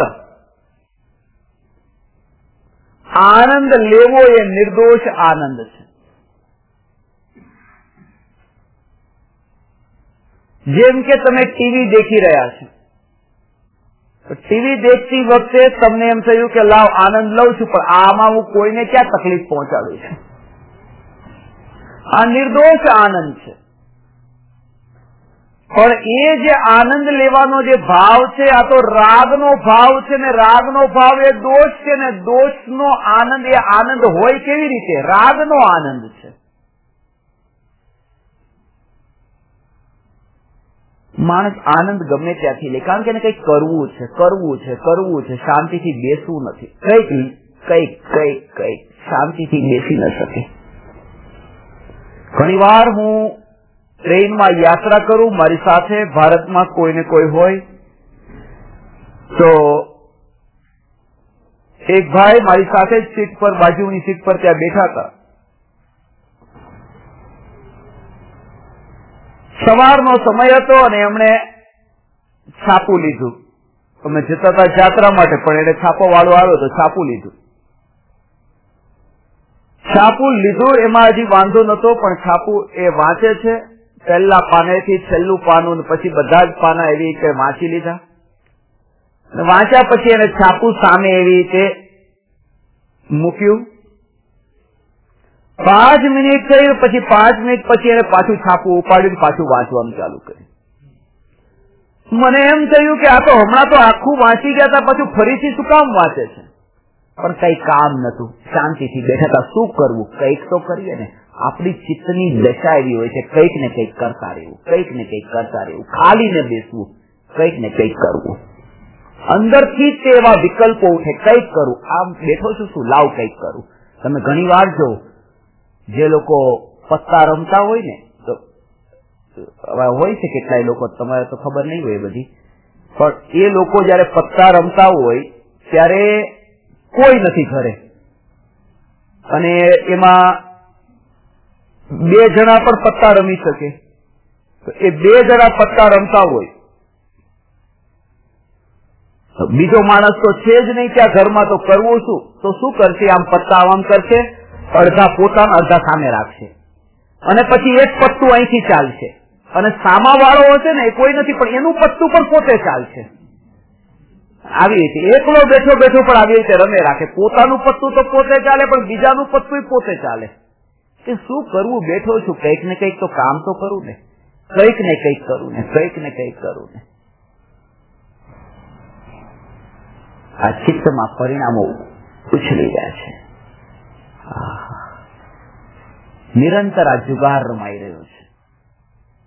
આનંદ લેવો, એ નિર્દોષ આનંદ છે। જેમ કે તમે ટીવી દેખી રહ્યા છો, ટીવી દેખતી વખતે તમને એમ થયું કે લાવ આનંદ લઉં છું, પણ આમાં હું કોઈને ક્યાં તકલીફ પહોંચાડું છું। આ નિર્દોષ આનંદ છે। પણ એ જે આનંદ લેવાનો જે ભાવ છે, આ તો રાગનો ભાવ છે ને રાગનો ભાવ એ દોષ છે ને દોષનો આનંદ એ આનંદ હોય કેવી રીતે? રાગનો આનંદ છે। માણસ આનંદ ગમે ત્યાંથી લે, કારણ કે એને કંઈક કરવું છે, કરવું છે, કરવું છે, શાંતિથી બેસવું નથી, કંઈક કંઈક કંઈક કંઈક શાંતિથી બેસી ન શકે। ઘણી વાર હું ટ્રેનમાં યાત્રા કરું, મારી સાથે ભારતમાં કોઈને કોઈ હોય તો એક ભાઈ મારી સાથે જ સીટ પર, બાજુની સીટ પર ત્યાં બેઠા હતા। સવારનો સમય હતો અને એમણે છાપું લીધું। અમે જતા હતા યાત્રા માટે, પણ એને છાપો વાળો આવ્યો તો છાપું લીધું। છાપું લીધું એમાં હજી વાંધો નતો, પણ છાપું એ વાંચે છે, પહેલા પાનેથી છેલ્લું પાનું, પછી બધા જ પાના એવી રીતે વાંચી લીધા। વાંચ્યા પછી એને છાપું સામે એવી રીતે મૂક્યું। 5 મિનિટ થઈ, પછી 5 મિનિટ પછી એને પાછું છાપું ઉપાડ્યું, પાછું વાંચવાનું ચાલુ કર્યું। મને એમ થયું કે આ તો હમણાં તો આખું વાંચી ગયા હતા, પાછું ફરીથી શું કામ વાંચે છે? પણ કઈ કામ નતું, શાંતિથી બેઠા હતા। શું કરવું? કંઈક તો કરીએ ને। આપણી ચિત્તની દશા એવી હોય છે, કંઈક ને કંઈક કરતા રહેવું, કંઈક ને કંઈક કરતા રહેવું, ખાલી ને બેસવું, કંઈક ને કંઈક કરવું। અંદરથી જ એવા વિકલ્પો ઉઠે, કંઈક કરું, આમ બેઠો છું શું, લાવ કંઈક કરું। તમે ઘણી વાર જો જે લોકો પત્તા રમતા હોય ને, તો હોય છે કેટલાય લોકો, તમારે તો ખબર નહીં હોય બધી, પણ એ લોકો જયારે પત્તા રમતા હોય ત્યારે કોઈ નથી ઘરે, અને એમાં 2 જણા પણ પત્તા રમી શકે, તો એ 2 જણા પત્તા રમતા હોય, બીજો માણસ તો છે જ નહીં ત્યાં ઘરમાં, તો કરવું શું? તો શું કરશે? આમ પત્તા આમ કરશે, અડધા પોતાના અડધા સામે રાખશે, અને પછી એક પત્તું અહીંથી ચાલશે, અને સામા વાળો હશે ને એ કોઈ નથી, પણ એનું પત્તું પણ પોતે ચાલશે। આવી રીતે એકલો બેઠો બેઠો પણ આવી રીતે રમે રાખે, પોતાનું પત્તું તો પોતે ચાલે, પણ બીજાનું પત્તું પોતે ચાલે। કે શું કરવું? બેઠો છું, કંઈક ને કંઈક તો કામ તો કરું ને, કંઈક ને કંઈક કરું ને, કંઈક ને કંઈક કરું ને। આ ચિત્તમાં પરિણામો ઉછળી રહ્યા છે। નિરંતર આ જુગાર રમાઈ રહ્યો છે,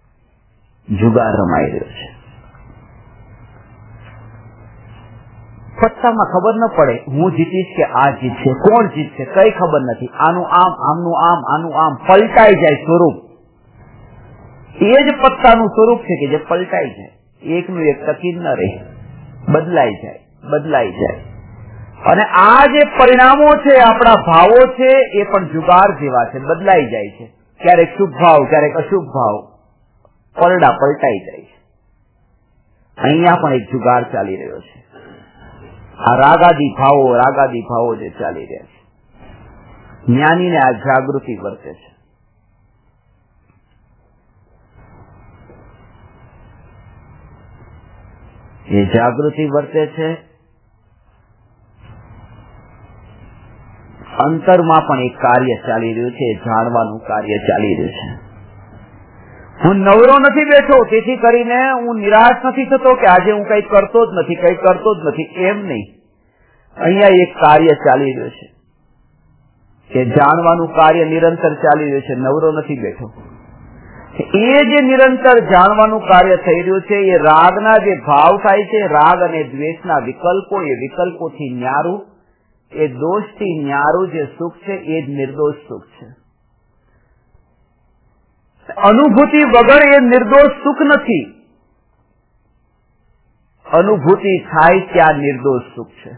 જુગાર રમાઈ રહ્યો છે। પત્તામાં ખબર ન પડે હું જીતીશ કે આ જીતશે, કોણ જીતશે કઈ ખબર નથી. આનું આમ, આમનું આમ, આનું આમ, પલટાઈ જાય સ્વરૂપ. એ જ પત્તાનું સ્વરૂપ છે કે જે પલટાઈ જાય, એકનું એક ટકી ન રહે, બદલાઈ જાય, બદલાઈ જાય. અને આ જે પરિણામો છે, આપણા ભાવો છે, એ પણ જુગાર જેવા છે, બદલાઈ જાય છે. ક્યારેક શુભ ભાવ, ક્યારેક અશુભ ભાવ, પરડા પલટાઈ જાય છે. અહીંયા પણ એક જુગાર ચાલી રહ્યો છે. આ રાગાદી ભાવો જે ચાલી રહ્યા છે, જ્ઞાનીને આ જાગૃતિ વર્તે છે. એ જાગૃતિ વર્તે છે. અંતરમાં પણ એક કાર્ય ચાલી રહ્યું છે, જાણવાનું કાર્ય ચાલી રહ્યું છે. હું નવરો નથી બેઠો તેથી કરીને હું નિરાશ નથી થતો કે આજે હું કઈ કરતો જ નથી, એમ નહીં. અહીંયા એક કાર્ય ચાલી રહ્યું છે કે જાણવાનું કાર્ય નિરંતર ચાલી રહ્યું છે, નવરો નથી બેઠો. એ જે નિરંતર જાણવાનું કાર્ય થઈ રહ્યું છે, એ રાગના જે ભાવ થાય છે, રાગ અને દ્વેષના વિકલ્પો, એ વિકલ્પોથી ન્યારું, એ દોષથી ન્યારું જે સુખ છે, એ જ નિર્દોષ સુખ છે. અનુભૂતિ વગર એ નિર્દોષ સુખ નથી. અનુભૂતિ થાય ત્યાં નિર્દોષ સુખ છે.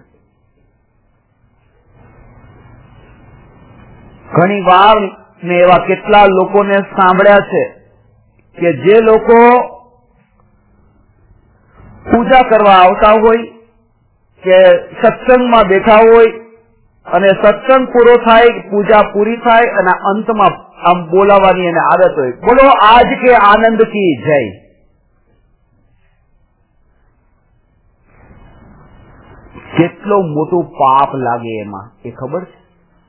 ઘણી વાર મેં એવા કેટલા લોકોને સાંભળ્યા છે કે જે લોકો પૂજા કરવા આવતા હોય કે સત્સંગમાં બેઠા હોય અને સત્સંગ પૂરો થાય, પૂજા પૂરી થાય અને અંતમાં આમ બોલાવાની એને આદત હોય, બોલો આજ કે આનંદ કી જય. કેટલો મોટું પાપ લાગે એમાં, એ ખબર છે?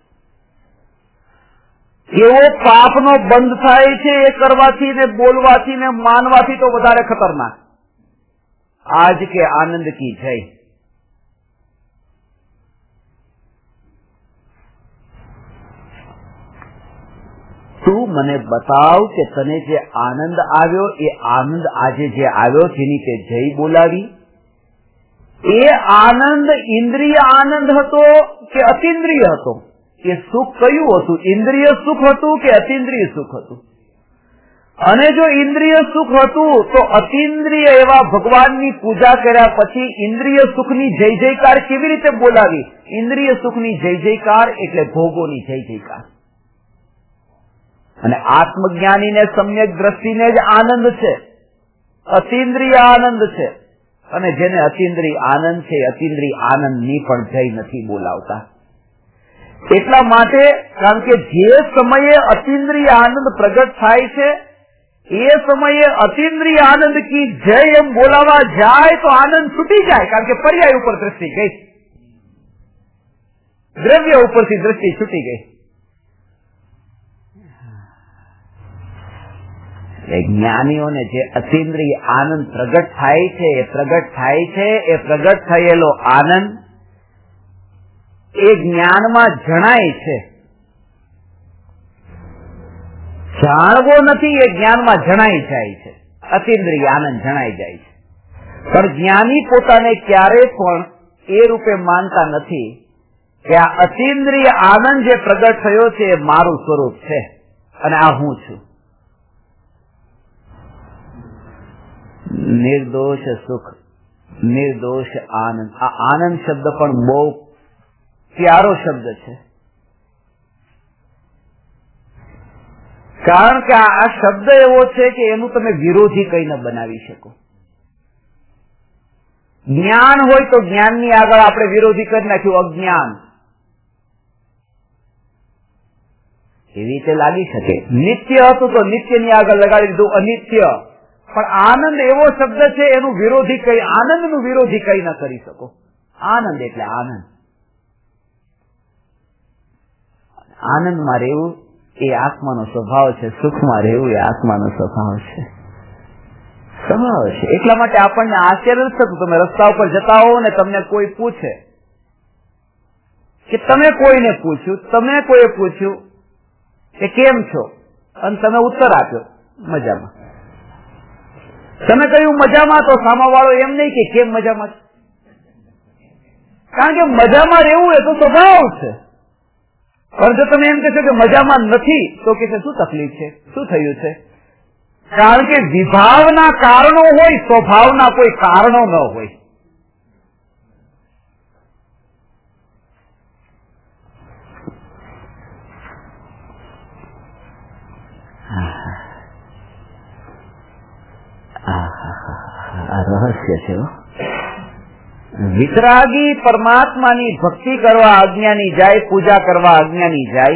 એવો પાપનો બંધ થાય છે એ કરવાથી ને બોલવાથી ને માનવાથી તો વધારે ખતરનાક. આજ કે આનંદ કી જય. તું મને બતાવ કે તને જે આનંદ આવ્યો, એ આનંદ આજે જે આવ્યો જેની તે જય બોલાવી, એ આનંદ ઇન્દ્રિય આનંદ હતો કે અતિન્દ્રિય હતો? એ સુખ કયું હતું? ઇન્દ્રિય સુખ હતું કે અતિન્દ્રિય સુખ હતું? અને જો ઇન્દ્રિય સુખ હતું તો અતિન્દ્રિય એવા ભગવાનની પૂજા કર્યા પછી ઇન્દ્રિય સુખની જય જયકાર કેવી રીતે બોલાવી? ઇન્દ્રિય સુખની જય જયકાર એટલે ભોગોની જય જયકાર. અને આત્મજ્ઞાનીને સમ્યક દ્રષ્ટિને જ આનંદ છે, અતિન્દ્રિય આનંદ છે. અને જેને અતિન્દ્રિય આનંદ છે, અતિન્દ્રિય આનંદની પણ જય નથી બોલાવતા. એટલા માટે, કારણ કે જે સમયે અતિન્દ્રિય આનંદ પ્રગટ થાય છે, એ સમયે અતિન્દ્રિય આનંદ કી જય એમ બોલાવા જાય તો આનંદ છૂટી જાય, કારણ કે પર્યાય ઉપર દ્રષ્ટિ ગઈ, દ્રવ્ય ઉપરથી દ્રષ્ટિ છૂટી ગઈ. જ્ઞાનીઓને જે અતિન્દ્રિય આનંદ પ્રગટ થાય છે, એ પ્રગટ થયેલો આનંદ એ જ્ઞાનમાં જણાય છે. જાણવો નથી, એ જ્ઞાનમાં જણાઈ જાય છે. અતિન્દ્રિય આનંદ જણાઈ જાય છે. પણ જ્ઞાની પોતાને ક્યારે પણ એ રૂપે માનતા નથી કે આ અતિન્દ્રિય આનંદ જે પ્રગટ થયો છે એ મારું સ્વરૂપ છે અને આ હું છું. નિર્દોષ સુખ, નિર્દોષ આનંદ. આ આનંદ શબ્દ પણ બહુ પ્યારો શબ્દ છે, કારણ કે આ શબ્દ એવો છે કે એનું તમે વિરોધી કઈ ન બનાવી શકો. જ્ઞાન હોય તો જ્ઞાનની આગળ આપણે વિરોધી કરી નાખ્યું અજ્ઞાન, એવી રીતે લાગી શકે. નિત્ય હતું તો નિત્યની આગળ લગાડી દીધું અનિત્ય. પણ આનંદ એવો શબ્દ છે, એનું વિરોધી કઈ, આનંદનું વિરોધી કઈ ન કરી શકો. આનંદ એટલે આનંદ. આનંદમાં રહેવું એ આત્માનો સ્વભાવ છે, સુખમાં રહેવું એ આત્માનો સ્વભાવ છે. એટલા માટે આપણને આશ્ચર્ય થતું, તમે રસ્તા ઉપર જતા હો ને તમને કોઈ પૂછે કે તમે કોઈને પૂછ્યું, તમે કોઈએ પૂછ્યું કે કેમ છો, અને તમે ઉત્તર આપ્યો મજામાં. તમે કહ્યું મજામાં, તો સામાવાળો એમ નહીં કે કેમ મજામાં, કારણ કે મજામાં રહેવું એ તો સ્વભાવ છે. પણ જો તમે એમ કહેશો કે મજામાં નથી તો કે શું તકલીફ છે, શું થયું છે? કારણ કે વિભાવના કારણો હોય, સ્વભાવના કોઈ કારણો ન હોય. આ રહસ્ય છે. વિતરાગી પરમાત્માની ભક્તિ કરવા અજ્ઞાની જાય, પૂજા કરવા અજ્ઞાની જાય.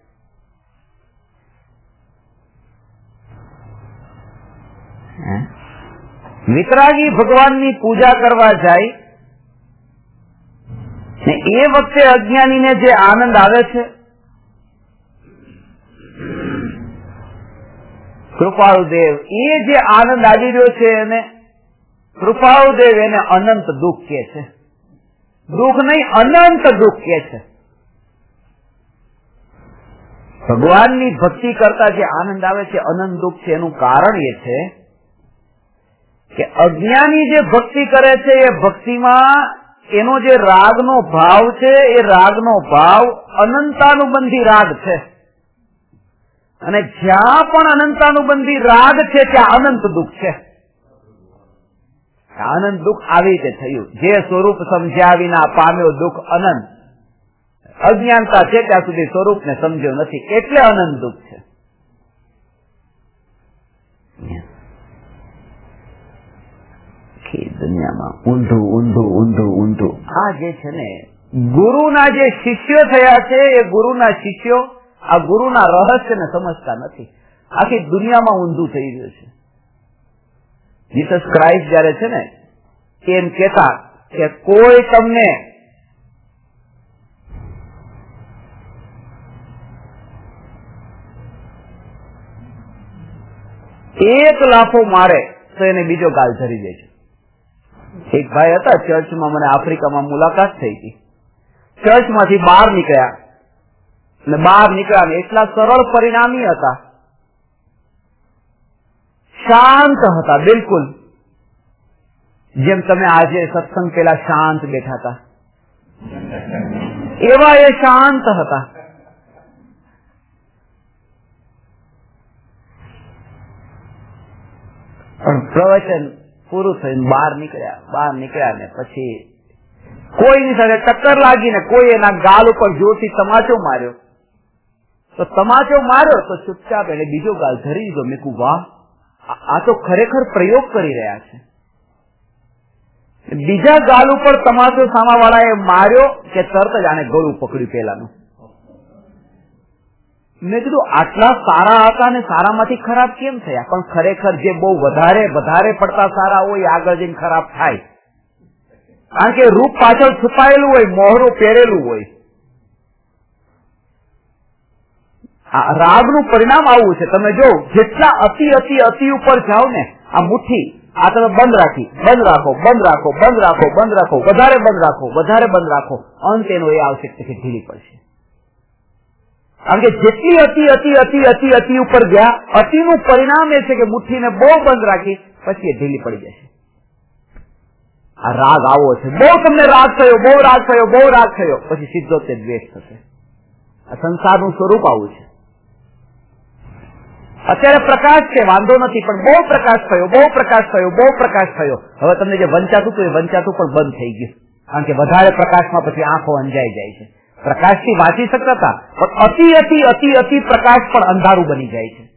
વિતરાગી ભગવાનની પૂજા કરવા જાય ને એ વખતે અજ્ઞાનીને જે આનંદ આવે છે, કૃપાળુદેવ એ જે આનંદ આવી રહ્યો છે એને કૃપાળુદેવ એને અનંત દુઃખ કે છે. દુઃખ નહીં, અનંત દુઃખ કે છે. ભગવાનની ભક્તિ કરતા જે આનંદ આવે છે, અનંત દુઃખ છે. એનું કારણ એ છે કે અજ્ઞાની જે ભક્તિ કરે છે એ ભક્તિમાં એનો જે રાગનો ભાવ છે એ રાગનો ભાવ અનંતાનુબંધી રાગ છે. અને જ્યાં પણ અનંતાનુબંધી રાગ છે ત્યાં અનંત દુઃખ છે. આનંદ દુઃખ આવી રીતે થયું. જે સ્વરૂપ સમજ્યા વિના પામ્યો દુઃખ અનંત. અજ્ઞાનતા છે ત્યાં સુધી સ્વરૂપને સમજ્યો નથી, એટલે અનંત દુઃખ છે. દુનિયામાં ઊંધું ઊંધું ઊંધું ઊંધું આ જે છે ને, ગુરુના જે શિષ્યો થયા છે એ ગુરુના શિષ્યો આ ગુરુના રહસ્યને સમજતા નથી. આખી દુનિયામાં ઊંધું થઈ રહ્યું છે. જીસસ ક્રાઇસ્ટ જયારે છે ને એમ કહેતા કે કોઈ તમને એક લાફો મારે તો એને બીજો ગાલ ધરી દે છે. એક ભાઈ હતા ચર્ચમાં, મને આફ્રિકામાં મુલાકાત થઈ હતી. ચર્ચમાંથી બહાર નીકળ્યા અને બહાર નીકળ્યા એટલા સરળ પરિણામી હતા, શાંત હતા બિલકુલ, જેમ તમે આજે સત્સંગ પેલા શાંત બેઠા હતા એવા એ શાંત હતા. પણ પ્રવચન પૂરું થયું બહાર નીકળ્યા ને પછી કોઈની સાથે ટક્કર લાગીને કોઈ એના ગાલ ઉપર જોરથી તમાચો માર્યો તો ચૂપચાપ એને બીજો ગાલ ધરી દીધો. મેં કહ્યું વાહ, આ તો ખરેખર પ્રયોગ કરી રહ્યા છે. બીજા ગાલ ઉપર તમાચો સામાવાળાએ માર્યો કે તરત જ આને ગળું પકડ્યું પેલાનું. મેં કીધું આટલા સારા હતા ને સારામાંથી ખરાબ કેમ થયા? પણ ખરેખર જે બહુ વધારે પડતા સારા હોય આગળ જઈને ખરાબ થાય, કારણ કે રૂપ પાછળ છુપાયેલું હોય, મોહરું પહેરેલું હોય. રાગનું પરિણામ આવું છે. તમે જો જેટલા અતિ ઉપર જાઓ ને, આ મુઠ્ઠી આ તમે બંધ રાખો, વધારે બંધ રાખો, અંત એનો એ આવશે કે ઢીલી પડશે. કારણ કે જેટલી અતિ ઉપર ગયા, અતિનું પરિણામ એ છે કે મુઠ્ઠીને બહુ બંધ રાખી પછી એ ઢીલી પડી જશે. આ રાગ આવો છે. બહુ તમને રાગ થયો પછી સીધો તે દ્વેષ થશે. આ સંસારનું સ્વરૂપ આવું છે. અત્યારે પ્રકાશ છે, વાંધો નથી, પણ બહુ પ્રકાશ થયો. હવે તમને જે વંચાતું હતું એ વંચાતું પણ બંધ થઈ ગયું. કારણ કે વધારે પ્રકાશમાં પછી આંખો અંજાઈ જાય છે. પ્રકાશથી વાંચી શકતા હતા, પણ અતિ પ્રકાશ પણ અંધારું બની જાય છે.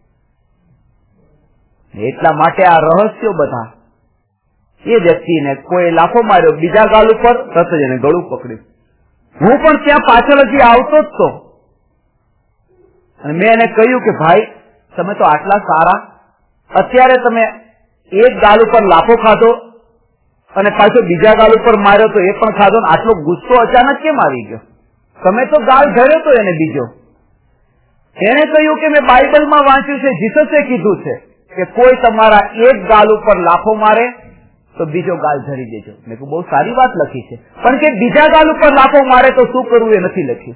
એટલા માટે આ રહસ્યો બધા, એ વ્યક્તિને કોઈ લાફો માર્યો બીજા ગાલ ઉપર, તરત જ એને ગળું પકડ્યું. હું પણ ત્યાં પાછળ હજી આવતો જ તો, અને મેં એને કહ્યું કે ભાઈ તમે તો આટલા સારા, અત્યારે તમે એક ગાલ ઉપર લાફો ખાધો અને પાછો બીજા ગાલ ઉપર માર્યો તો એ પણ ખાધો, ને આટલો ગુસ્સો અચાનક કેમ આવી ગયો? તમે તો ગાલ ધર્યો તો એને બીજો. એને કહ્યું કે મેં બાઇબલમાં વાંચ્યું છે, જીસસે કીધું છે કે કોઈ તમારા એક ગાલ ઉપર લાફો મારે તો બીજો ગાલ ધરી દેજો. મેં કહ્યું બહુ સારી વાત લખી છે, પણ કે બીજા ગાલ ઉપર લાફો મારે તો શું કરવું એ નથી લખ્યું.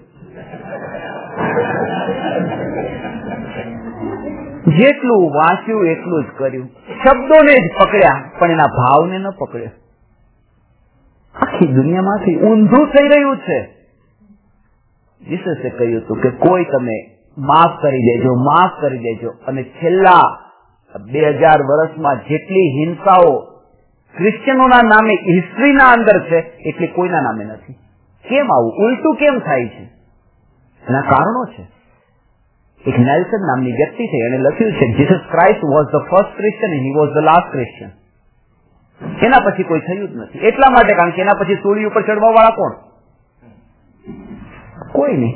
જેટલું વાંચ્યું એટલું જ કર્યું, શબ્દોને જ પકડ્યા પણ એના ભાવને ન પકડ્યો. આખી દુનિયામાંથી ઊંધું થઈ રહ્યું છે. જીસસે કહ્યું હતું કે કોઈ તમે માફ કરી દેજો, માફ કરી દેજો. અને છેલ્લા 2000 વર્ષમાં જેટલી હિંસાઓ ક્રિશ્ચિયનોના નામે હિસ્ટ્રીના અંદર છે એટલી કોઈના નામે નથી. કેમ આવું ઉલટું કેમ થાય છે? એના કારણો છે. એક નેલ્સન નામની વ્યક્તિ છે, એને લખ્યું છે Jesus Christ was the first Christian and he was the last Christian. એના પછી કોઈ થયું જ નથી. એટલા માટે કારણ કે એના પછી સૂળી ઉપર ચડવા વાળા કોણ? કોઈ નહીં.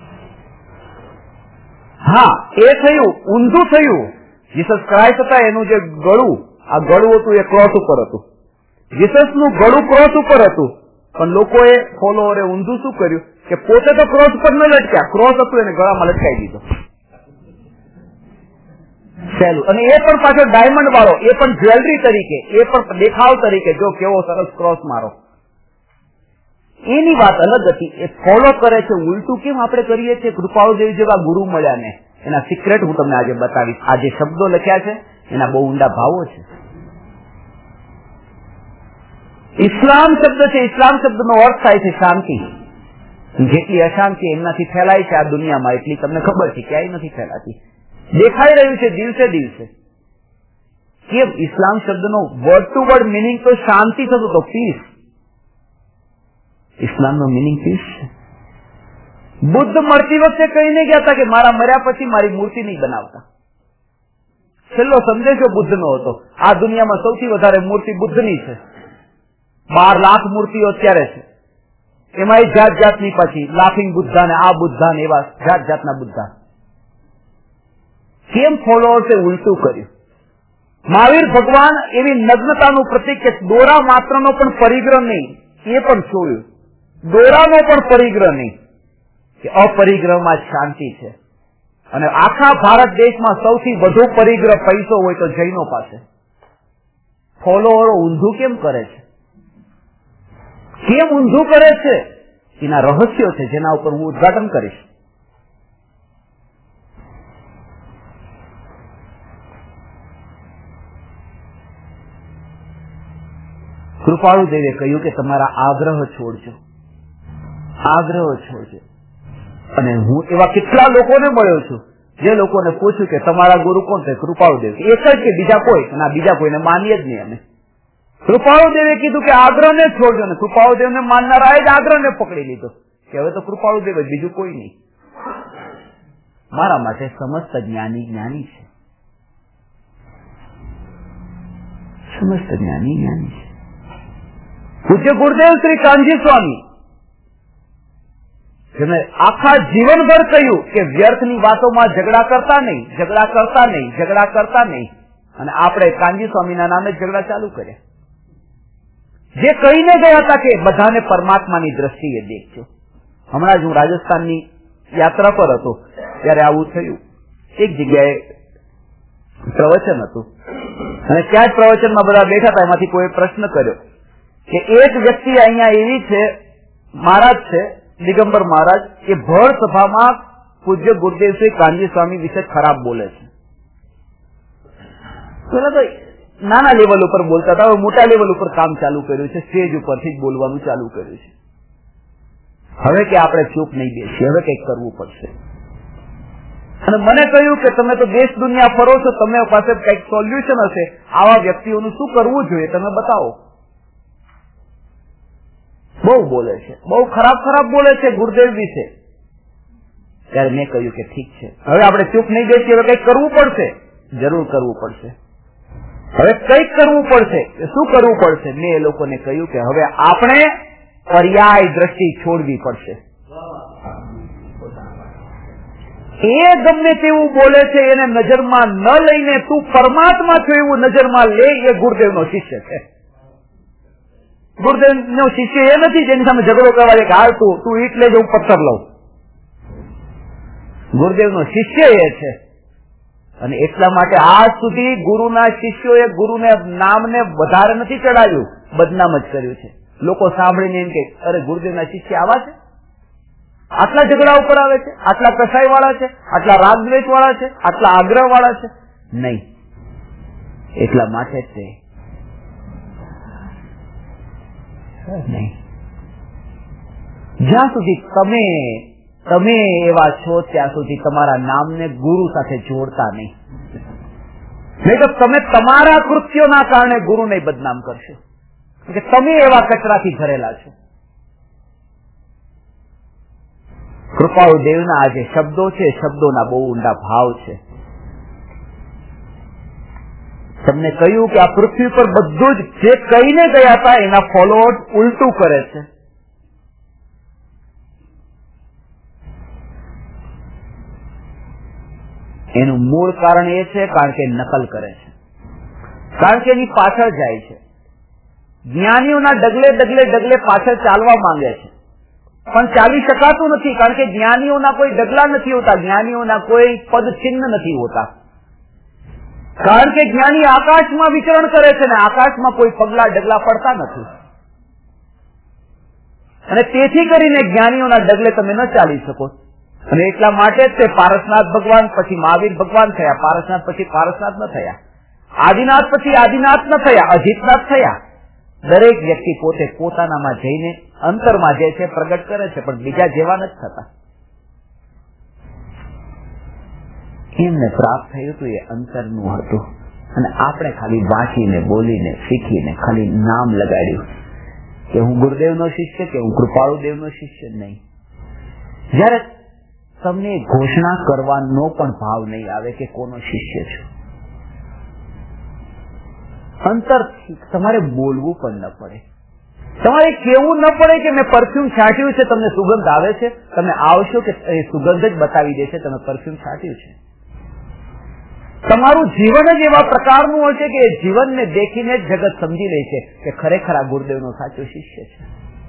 હા, એ થયું, ઊંધું થયું. જીસસ ક્રાઇસ્ટ હતા એનું જે ગળું, આ ગળું હતું એ ક્રોસ ઉપર હતું. જીસસનું ગળું ક્રોસ ઉપર હતું, પણ લોકોએ ફોલોવરે ઊંધું શું કર્યું કે પોતે તો ક્રોસ પર ન લટક્યા, ક્રોસ હતું એને ગળામાં લટકાઈ દીધો. સહેલું. અને એ પણ પાછો ડાયમંડ વાળો, એ પણ જ્વેલરી તરીકે, એ પણ દેખાવ તરીકે, જો કેવો સરસ ક્રોસ મારો. એની વાત અલગ હતી. એ ફોલો કરે છે. ઉલટું કેમ આપણે કરીએ છીએ? કૃપાળુદેવ જેવા ગુરુ મળ્યા ને એના સિક્રેટ હું તમને આજે બતાવીશ. આ જે શબ્દો લખ્યા છે એના બહુ ઊંડા ભાવો છે. ઇસ્લામ શબ્દ છે, ઇસ્લામ શબ્દનો અર્થ થાય છે શાંતિ. જેટલી અશાંતિ એમનાથી ફેલાય છે આ દુનિયામાં એટલી તમને ખબર છે ક્યાંય નથી ફેલાતી. દેખાઈ રહ્યું છે દિવસે દિવસે. કેમ? ઇસ્લામ શબ્દનો વર્ડ ટુ વર્ડ મિનિંગ તો શાંતિ થતો હતો, પીસ. ઇસ્લામનો મિનિંગ પીસ છે. બુદ્ધ મળતી વખતે કહીને ગયા હતા કે મારા મર્યા પછી મારી મૂર્તિ નહીં બનાવતા. છેલ્લો સંદેશો બુદ્ધનો હતો. આ દુનિયામાં સૌથી વધારે મૂર્તિ બુદ્ધની છે. 12 લાખ મૂર્તિઓ અત્યારે છે. એમાં જાત જાતની પછી લાફિંગ બુદ્ધા ને આ બુદ્ધા ને એવા જાત જાતના બુદ્ધા. કેમ ફોલોઅર્સે ઉલટું કર્યું? મહાવીર ભગવાન એવી નગ્નતાનું પ્રતીક કે દોરા માત્રનો પણ પરિગ્રહ નહીં, એ પણ જોયું. દોરાનો પણ પરિગ્રહ નહીં, કે અપરિગ્રહમાં જ શાંતિ છે. અને આખા ભારત દેશમાં સૌથી વધુ પરિગ્રહ પૈસો હોય તો જૈનો પાસે. ફોલોઅરો ઊંધું કેમ કરે છે? કેમ ઊંધું કરે છે? એના રહસ્યો છે જેના ઉપર હું ઉદ્ઘાટન કરીશ. કૃપાળુદેવે કહ્યું કે તમારા આગ્રહ છોડજો, આગ્રહ છોડજો. અને હું એવા કેટલા લોકોને મળ્યો છું જે લોકોને પૂછ્યું કે તમારા ગુરુ કોણ છે? કૃપાળુદેવ. એક જ કે બીજા કોઈ? અને બીજા કોઈને માનીએ જ નહીં અમે. કૃપાળુદેવે કીધું કે આગ્રહને છોડજો, ને કૃપાળુદેવને માનનારાએ જ આગ્રહને પકડી લીધો કે હવે તો કૃપાળુદેવ જ, બીજું કોઈ નહીં. મારા માટે સમસ્ત જ્ઞાની જ્ઞાની છે. સમસ્ત જ્ઞાની જ્ઞાની છે. પૂજ્ય ગુરુદેવ શ્રી કાનજી સ્વામી જેને આખા જીવનભર કહ્યું કે વ્યર્થની વાતોમાં ઝઘડા કરતા નહીં, ઝઘડા કરતા નહીં, ઝઘડા કરતા નહીં. અને આપણે કાનજી સ્વામીના નામે ઝઘડા ચાલુ કર્યા. જે કહીને ગયા હતા કે બધાને પરમાત્માની દ્રષ્ટિએ દેખજો. હમણાં જ હું રાજસ્થાનની યાત્રા પર હતો ત્યારે આવું થયું. એક જગ્યાએ પ્રવચન હતું અને ત્યાં જ પ્રવચનમાં બધા બેઠા હતા. એમાંથી કોઈ પ્રશ્ન કર્યો કે એક વ્યક્તિ અહીંયા એવી છે, મહારાજ છે દિગંબર મહારાજ, કે ભર સભામાં પૂજ્ય ગુરુદેવ શ્રી કાનજી સ્વામી વિશે ખરાબ બોલે છે. પેલા તો નાના લેવલ ઉપર બોલતા હતા, હવે મોટા લેવલ ઉપર કામ ચાલુ કર્યું છે, સ્ટેજ ઉપરથી જ બોલવાનું ચાલુ કર્યું છે. હવે કે આપણે ચૂપ નહીં બેસીએ, હવે કંઈક કરવું પડશે. અને મને કહ્યું કે તમે તો દેશ દુનિયા ફરો છો, તમે પાસે કંઈક સોલ્યુશન હશે, આવા વ્યક્તિઓનું શું કરવું જોઈએ તમે બતાવો. બહુ બોલે છે, બહુ ખરાબ ખરાબ બોલે છે ગુરુદેવ વિશે. ત્યારે મેં કહ્યું કે ઠીક છે, હવે આપણે ચૂપ નહીં બેસીએ, હવે કંઈક કરવું પડશે, જરૂર કરવું પડશે. હવે કંઈક કરવું પડશે. શું કરવું પડશે? મેં એ લોકોને કહ્યું કે હવે આપણે પર્યાય દ્રષ્ટિ છોડવી પડશે. એ ગમે તેવું બોલે છે એને નજરમાં ન લઈને તું પરમાત્મા છો એવું નજરમાં લે, એ ગુરુદેવનો શિષ્ય છે. ગુરુદેવનો શિષ્ય એ નથી જેની સામે ઝઘડો કરવા દે કે હાલ તું ઈટ લેજો હું પથ્થર લઉં. ગુરુદેવનો શિષ્ય એ છે. અને એટલા માટે આજ સુધી ગુરુના શિષ્યોએ ગુરુને નામને વધારે નથી ચડાવ્યું, બદનામ જ કર્યું છે. લોકો સાંભળીને એમ કે અરે ગુરુદેવના શિષ્ય આવા છે, આટલા ઝઘડા ઉપર આવે છે, આટલા કસાઈ વાળા છે, આટલા રાગદ્વેષ વાળા છે, આટલા આગ્રહ વાળા છે. નહીં, એટલા માટે જ નહીં. જ્યાં સુધી તમે એવા છો ત્યાં સુધી તમારા નામને ગુરુ સાથે જોડતા નહીં. નહીં તો તમે તમારા કૃત્યોના કારણે ગુરુને બદનામ કરશો કે તમે એવા કચરાથી ભરેલા છો. કૃપાળુ દેવના આ જે શબ્દો છે, શબ્દોના બહુ ઊંડા ભાવ છે. તમને કહ્યું કે આ પૃથ્વી પર બધું જ જે કહીને ગયા હતા એના ફોલોઅર્સ ઉલટું કરે છે. એનું મૂળ કારણ એ છે કારણ કે નકલ કરે છે, કારણ કે એની પાછળ જાય છે. જ્ઞાનીઓના ડગલે પાછળ ચાલવા માંગે છે, પણ ચાલી શકાતું નથી કારણ કે જ્ઞાનીઓના કોઈ ડગલા નથી હોતા, જ્ઞાનીઓના કોઈ પદચિહ્ન નથી હોતા. કારણ કે જ્ઞાની આકાશમાં વિચરણ કરે છે ને આકાશમાં કોઈ પગલા ડગલા પડતા નથી. અને તેથી કરીને જ્ઞાનીઓના ડગલે તમે ન ચાલી શકો. અને એટલા માટે જ તે પારસનાથ ભગવાન પછી મહાવીર ભગવાન થયા, પારસનાથ પછી પારસનાથ ન થયા, આદિનાથ પછી આદિનાથ ન થયા, અજીતનાથ થયા. દરેક વ્યક્તિ પોતે પોતાનામાં જઈને અંતરમાં જે છે પ્રગટ કરે છે, પણ બીજા જેવા નથી થતા. એમને પ્રાપ્ત થયું હતું એ અંતરનું હતું, અને આપણે ખાલી વાંચીને બોલીને શીખીને ખાલી નામ લગાડ્યું કે હું ગુરુદેવનો શિષ્ય, કે હું કૃપાળુદેવનો શિષ્ય. નહીં. જયારે તમને ઘોષણા કરવાનો પણ ભાવ નહીં આવે કે કોનો શિષ્ય છો, અંતરથી તમારે બોલવું પણ ન પડે, તમારે કેવું ન પડે કે મેં પરફ્યુમ છાંટ્યું છે, તમને સુગંધ આવે છે, તમે આવશો કે એ સુગંધ જ બતાવી દેશે તમે પરફ્યુમ છાંટ્યું છે. તમારું જીવન જ એવા પ્રકારનું હશે કે એ જીવનને દેખીને જ જગત સમજી લે છે કે ખરેખર આ ગુરુદેવનો સાચો શિષ્ય છે.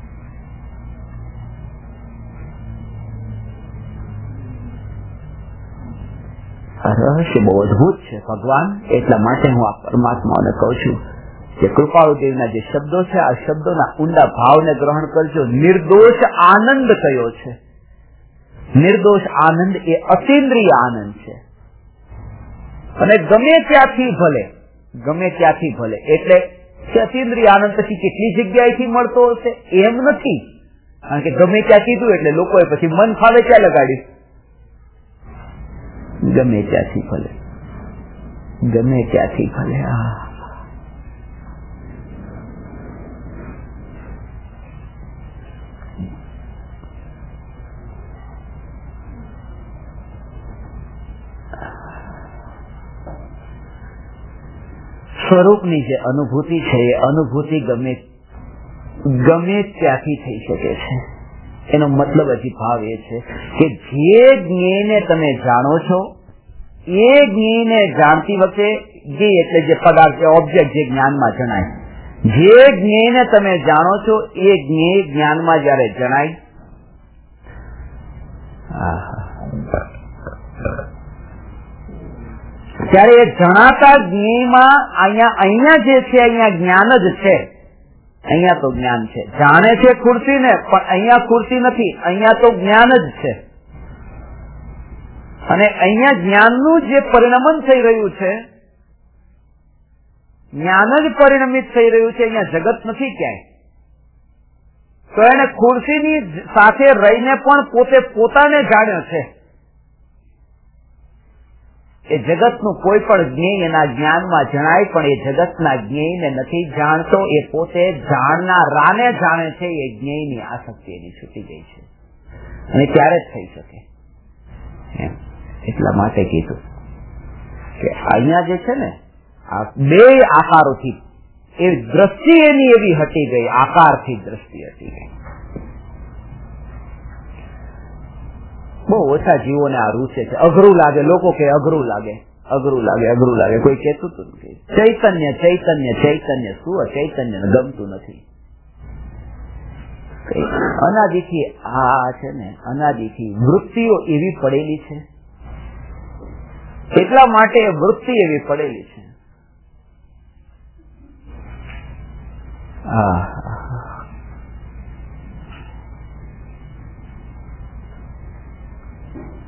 રહસ્ય બહુ અદભુત છે ભગવાન. એટલા માટે હું આ પરમાત્માને કહું છું કે કૃપાળુદેવના જે શબ્દો છે આ શબ્દોના ઊંડા ભાવને ગ્રહણ કરજો. નિર્દોષ આનંદ કયો છે? નિર્દોષ આનંદ એ અતિન્દ્રિય આનંદ છે, અને ગમે ત્યાંથી ભલે એટલે કે અતિન્દ્રિય આનંદ પછી કેટલી જગ્યાએથી મળતો હશે એમ નથી, કારણ કે ગમે ત્યાં કીધું એટલે લોકોએ પછી મન ફાવે ત્યાં લગાડ્યું. ગમે ત્યાંથી ભલે સ્વરૂપની જે અનુભૂતિ છે એ અનુભૂતિ ગમે ત્યાંથી થઈ શકે છે. એનો મતલબ હજી ભાવ એ છે કે જે જ્ઞેયને તમે જાણો છો એ જ્ઞેયને જાણતી વખતે, જ્ઞેય એટલે જે પદાર્થ ઓબ્જેક્ટ જે જ્ઞાનમાં જણાય, જે જ્ઞેયને તમે જાણો છો એ જ્ઞેય જ્ઞાનમાં જયારે જણાય ત્યારે એ જણાતા જ્ઞેયમાં અહીંયા જે છે અહીંયા જ્ઞાન જ છે, અહીંયા તો જ્ઞાન છે. જાણે છે ખુરશી ને, પણ અહીંયા ખુરશી નથી, અહીંયા તો જ્ઞાન જ છે. અને અહીંયા જ્ઞાનનું જે પરિણમન થઈ રહ્યું છે, જ્ઞાન જ પરિણમિત થઈ રહ્યું છે, અહીંયા જગત નથી ક્યાંય. તો એને ખુરશીની સાથે રહીને પણ પોતે પોતાને જાણ્યો છે. એ જગતનું કોઈ પણ જ્ઞેય એના જ્ઞાનમાં જણાય, પણ એ જગતના જ્ઞેયને નથી જાણતો, એ પોતે જાણનારાને જાણે છે. એ જ્ઞેયની આસક્તિ એની છૂટી ગઈ છે, અને ત્યારે જ થઈ શકે. એટલા માટે કીધું કે અહીંયા જે છે ને આ બે આકારોથી એ દ્રષ્ટિ એની એવી હટી ગઈ, આકારથી દ્રષ્ટિ હટી ગઈ. બહુ ઓછા જીવોને આ રૂચે છે. અઘરું લાગે, લોકો કે અઘરું લાગે, કોઈ કહેતું નથી. ચૈતન્ય શું ચૈતન્ય ગમતું નથી. અનાદિથી આ છે ને, અનાદિથી વૃત્તિઓ એવી પડેલી છે, એટલા માટે વૃત્તિ એવી પડેલી છે.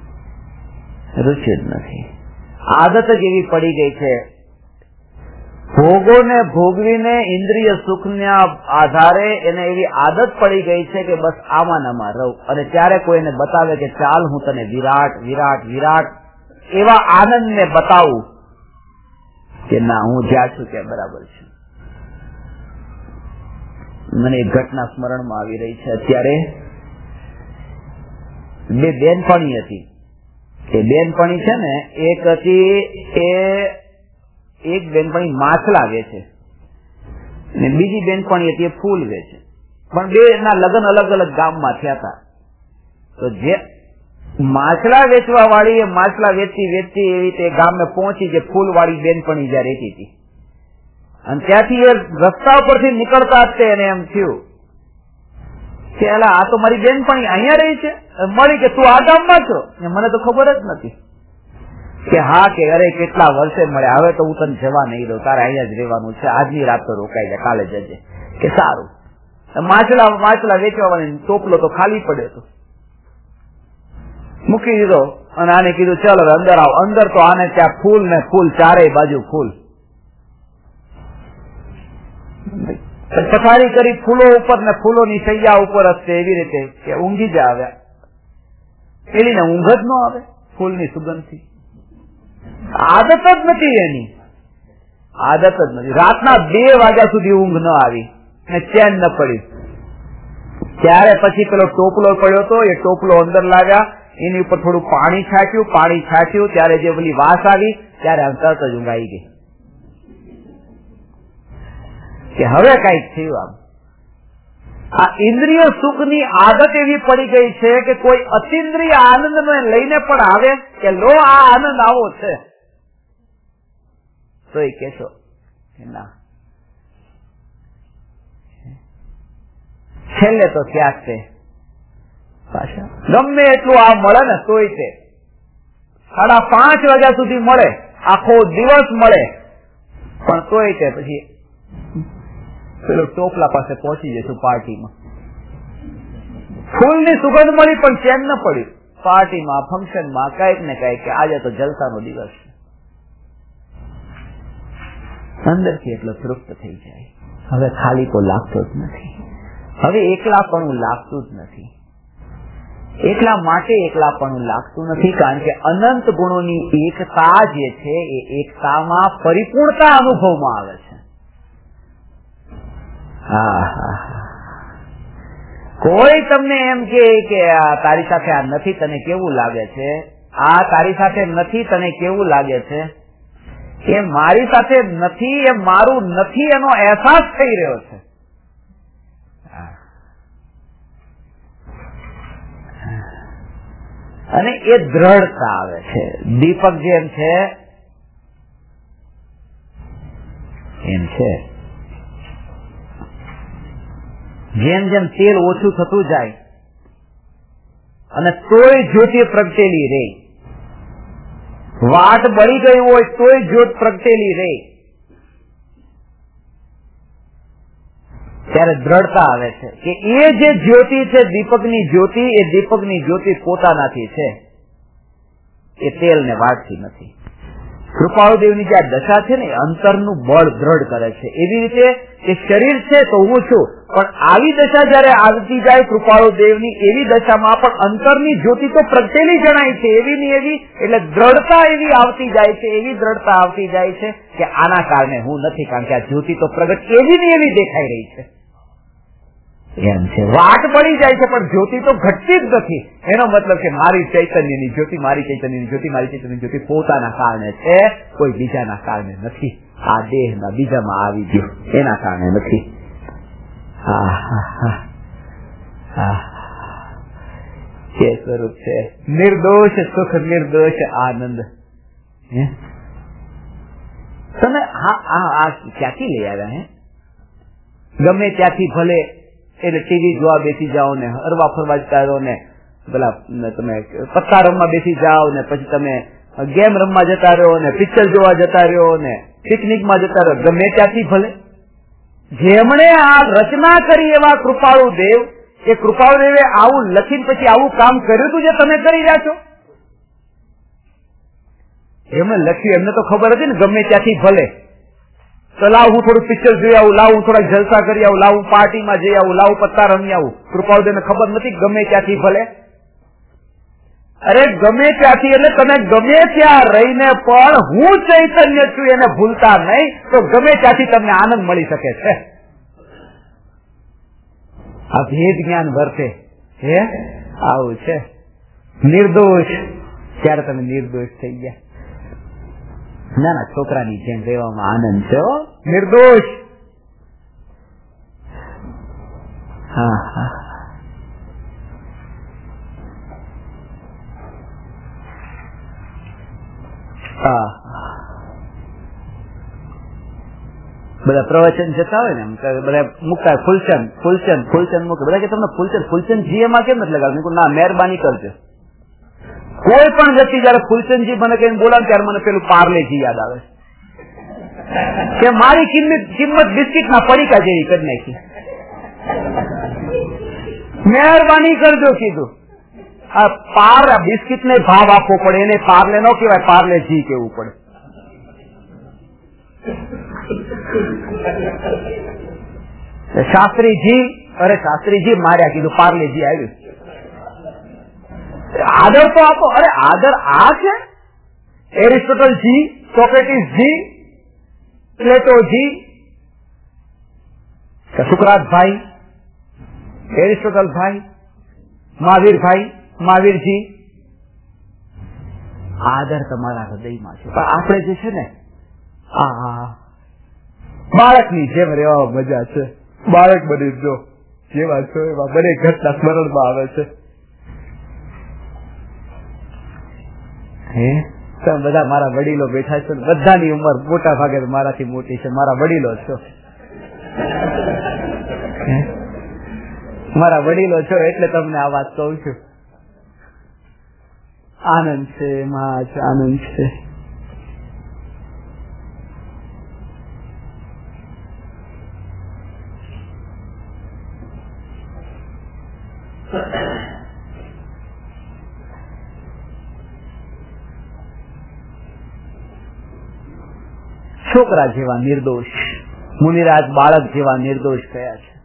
રુચિ જ નથી, આદત જ એવી પડી ગઈ છે. ભોગોને ભોગવીને ઇન્દ્રિય સુખના આધારે એને એવી આદત પડી ગઈ છે કે બસ આમાં રહું, અને ત્યારે કોઈને બતાવે કે ચાલ હું તને વિરાટ વિરાટ વિરાટ એવા આનંદને બતાવું કે ના, હું જ્યાં છું ત્યાં બરાબર છું. મને એક ઘટના સ્મરણમાં આવી રહી છે અત્યારે. બે બેનપણી હતી. એ બેનપણી છે ને, એક હતી એક બેનપણી માછલા વેચે ને બીજી બેનપણી હતી એ ફૂલ વેચે, પણ બે ના લગ્ન અલગ અલગ ગામમાં થયા હતા. તો જે માછલા વેચવા વાળી એ માછલા વેચતી વેચતી એવી રીતે ગામે પહોંચી જે ફૂલ વાળી બેનપણી જ્યાં રહેતી હતી, અને ત્યાંથી એ રસ્તા ઉપરથી નીકળતા જ એને એમ થયું કે આ તો મારી બેનપણી અહીંયા રહી છે. મળી કે તું આ ગામમાં છો? મને તો ખબર જ નથી. કે હા, કે અરે કેટલા વર્ષે મળ્યા, હવે તો હું તને જવા નહીં દઉં, તારે અહીંયા જ રહેવાનું છે, આજની રાત તો રોકાઈ જાય, કાલે જજે. કે સારું. માછલા વેચવા વાળી ટોપલો તો ખાલી પડ્યો હતો, મૂકી દીધો, અને આને કીધું ચાલ હવે અંદર આવ. અંદર તો આને ત્યાં ફૂલ ને ફૂલ, ચારેય બાજુ ફૂલ. પથારી કરી ફૂલો ઉપર ને ફૂલોની સૈયા ઉપર હશે એવી રીતે કે ઊંઘી જ આવે. પેલી ને ઊંઘ જ ન આવે ફૂલની સુગંધથી. આદત જ નથી એની, આદત જ નથી. રાતના 2 વાગ્યા સુધી ઊંઘ ન આવી ને ચેન ન પડી. ત્યારે પછી પેલો ટોપલો પડ્યો હતો, એ ટોપલો અંદર લાવ્યા, એની ઉપર થોડું પાણી છાંટ્યું, ત્યારે જે પેલી વાસ આવી ત્યારે તરત જ ઊંઘ આવી ગઈ કે હવે કઈક થયું. આમ આ ઇન્દ્રિય સુખની આદત એવી પડી ગઈ છે કે કોઈ અતિન્દ્રિય આનંદને લઈને પણ આવે કે લો આ આનંદ આવો છે, તો એ કહેશો કે ના, છેલ્લે તો ત્યાં જ પાછા ગમે એટલું આ મળે ને તોય તે 5:30 વાગ્યા સુધી મળે, આખો દિવસ મળે, પણ તોય તે પછી પેલો ટોપલા પાસે પહોંચી જશું પાર્ટીમાં. ફૂલની સુગંધ મળી પણ ચેન ન પડ્યું. પાર્ટીમાં, ફંક્શનમાં કઈક ને કઈક કે આજે તો જલસાનો દિવસ છે. અંદરથી એટલો તૃપ્ત થઈ જાય. હવે ખાલી તો લાગતો જ નથી, હવે એકલાપણું લાગતું જ નથી. એકલા માટે એકલાપણું લાગતું નથી, કારણ કે અનંત ગુણોની એકતા જે છે એ એકતામાં પરિપૂર્ણતા અનુભવમાં આવે છે. કોઈ તમને એમ કે તારી સાથે આ નથી, તને કેવું લાગે છે? આ તારી સાથે નથી, તને કેવું લાગે છે? એ મારી સાથે નથી, એ મારું નથી, એનો અહેસાસ થઈ રહ્યો છે. અને એ દ્રઢતા આવે છે. દીપક જેમ છે એમ છે, જેમ જેમ તેલ ઓછું થતું જાય અને તોય જ્યોતિ પ્રગટેલી રહે, વાટ બળી ગઈ હોય તોય જ્યોત પ્રગટેલી રહે, ત્યારે દ્રઢતા આવે છે કે એ જે જ્યોતિ છે દીપકની જ્યોતિ, એ દીપકની જ્યોતિ પોતાનાથી છે, એ તેલને વાટતી નથી. કૃપાળુદેવની જે આ દશા છે ને, અંતરનું બળ દ્રઢ કરે છે. એવી રીતે કે શરીર છે તો હું છું, પણ આવી દશા જયારે આવતી જાય કૃપાળુદેવની, એવી દશામાં પણ અંતરની જ્યોતિ તો પ્રગટેલી જણાય છે, એવી ને એવી, એટલે દ્રઢતા એવી આવતી જાય છે, એવી દ્રઢતા આવતી જાય છે કે આના કારણે હું નથી, કારણ કે આ જ્યોતિ તો પ્રગટ એવી ને એવી દેખાઈ રહી છે. એમ છે, વાટ પડી જાય છે પણ જ્યોતિ તો ઘટતી જ નથી. એનો મતલબ કે મારી ચૈતન્યની જ્યોતિ, મારી ચૈતન્યની જ્યોતિ, મારી ચૈતન્યની જ્યોતિ પોતાના કારણે છે, કોઈ બીજાના કારણે નથી. આ દેહના બીજામાં આવી ગયો એના કારણે નથી. કે સ્વરૂપ છે નિર્દોષ સુખ, નિર્દોષ આનંદ. તમે આ ક્યાંથી લઈ આવ્યા? હે, ગમે ત્યાંથી ભલે એટલે ટીવી જોવા બેસી જાઓ ને, હરવા ફરવા જતા રહો ને, પેલા તમે પત્તા રમવા બેસી જાઓ ને, પછી તમે ગેમ રમવા જતા રહ્યો ને, પિક્ચર જોવા જતા રહ્યો ને, પિકનિકમાં જતા રહ્યો, ગમે ત્યાંથી ભલે. જેમણે આ રચના કરી એવા કૃપાળુ દેવ, એ કૃપાળુ દેવે આવું લખીને પછી આવું કામ કર્યું હતું જે તમે કરી રહ્યા છો. એમને લખ્યું, એમને તો ખબર હતી ને ગમે ત્યાંથી ભલે. તો લાવ હું થોડું પિક્ચર જોઈ આવું, લાવ હું થોડા જલસા કરી આવું, લાવ હું પાર્ટીમાં જઈ આવું, લાવ પત્તા રમી આવું. કૃપાળુદેવને ખબર નથી ગમે ત્યાંથી ભલે, અરે ગમે ત્યાંથી એટલે તમે ગમે ત્યાં રહીને પણ હું ચૈતન્ય છું એને ભૂલતા નહીં, તો ગમે ત્યાંથી તમને આનંદ મળી શકે છે. આ ભેદ જ્ઞાન વર્તે હે આવું છે. નિર્દોષ ત્યારે તમે નિર્દોષ થઈ ગયા. નાના છોકરાની જેમ રહેવામાં આનંદ છે. નિર્દોષ. હા હા, બધા પ્રવચન જતા હોય ને બધા મૂકતા ફૂલચંદ ફૂલચંદ ફૂલચંદ મૂકે બધા કે તમને ફૂલચંદ જી એમાં કેમ નથી લગાવ્યું? ના, મહેરબાની કરજો. કોઈ પણ વ્યક્તિ જયારે ફૂલચંદજી મને કઈ બોલાવે ત્યારે મને પેલું પાર્લેજી યાદ આવે કે મારી કિંમત બિસ્કીટ ના પડીકા જેવી કરી નાખી. મહેરબાની કરજો કીધું. આ બિસ્કીટ ને ભાવ આપવો પડે, એને પાર્લે ન કહેવાય, પાર્લેજી કેવું પડે. શાસ્ત્રીજી માર્યા કીધું, પાર્લેજી આવ્યું. આદર તો આપો. અરે આદર આ છે એરિસ્ટોટલ જી, સોક્રેટિસ જી, પ્લેટો જી, સુકરાત ભાઈ, એરિસ્ટોટલ ભાઈ, મહાવીર ભાઈ, મહાવીરજી. આદર તમારા હૃદયમાં છે. પણ આપણે જે છે ને બાળકની જેમ રહેવા મજા છે. બાળક બની જો જેવા છો એવા બને ઘટના સ્મરણમાં આવે છે. તમે બધા મારા વડીલો બેઠા છો, બધાની ઉંમર મોટા ભાગે મારાથી મોટી છે. મારા વડીલો છો, મારા વડીલો છો એટલે તમને આ વાત કહું છું. આનંદ છે, એમાં આનંદ છે. છોકરા જેવા નિર્દોષ, મુનિરાજ બાળક જેવા નિર્દોષ થયા છે.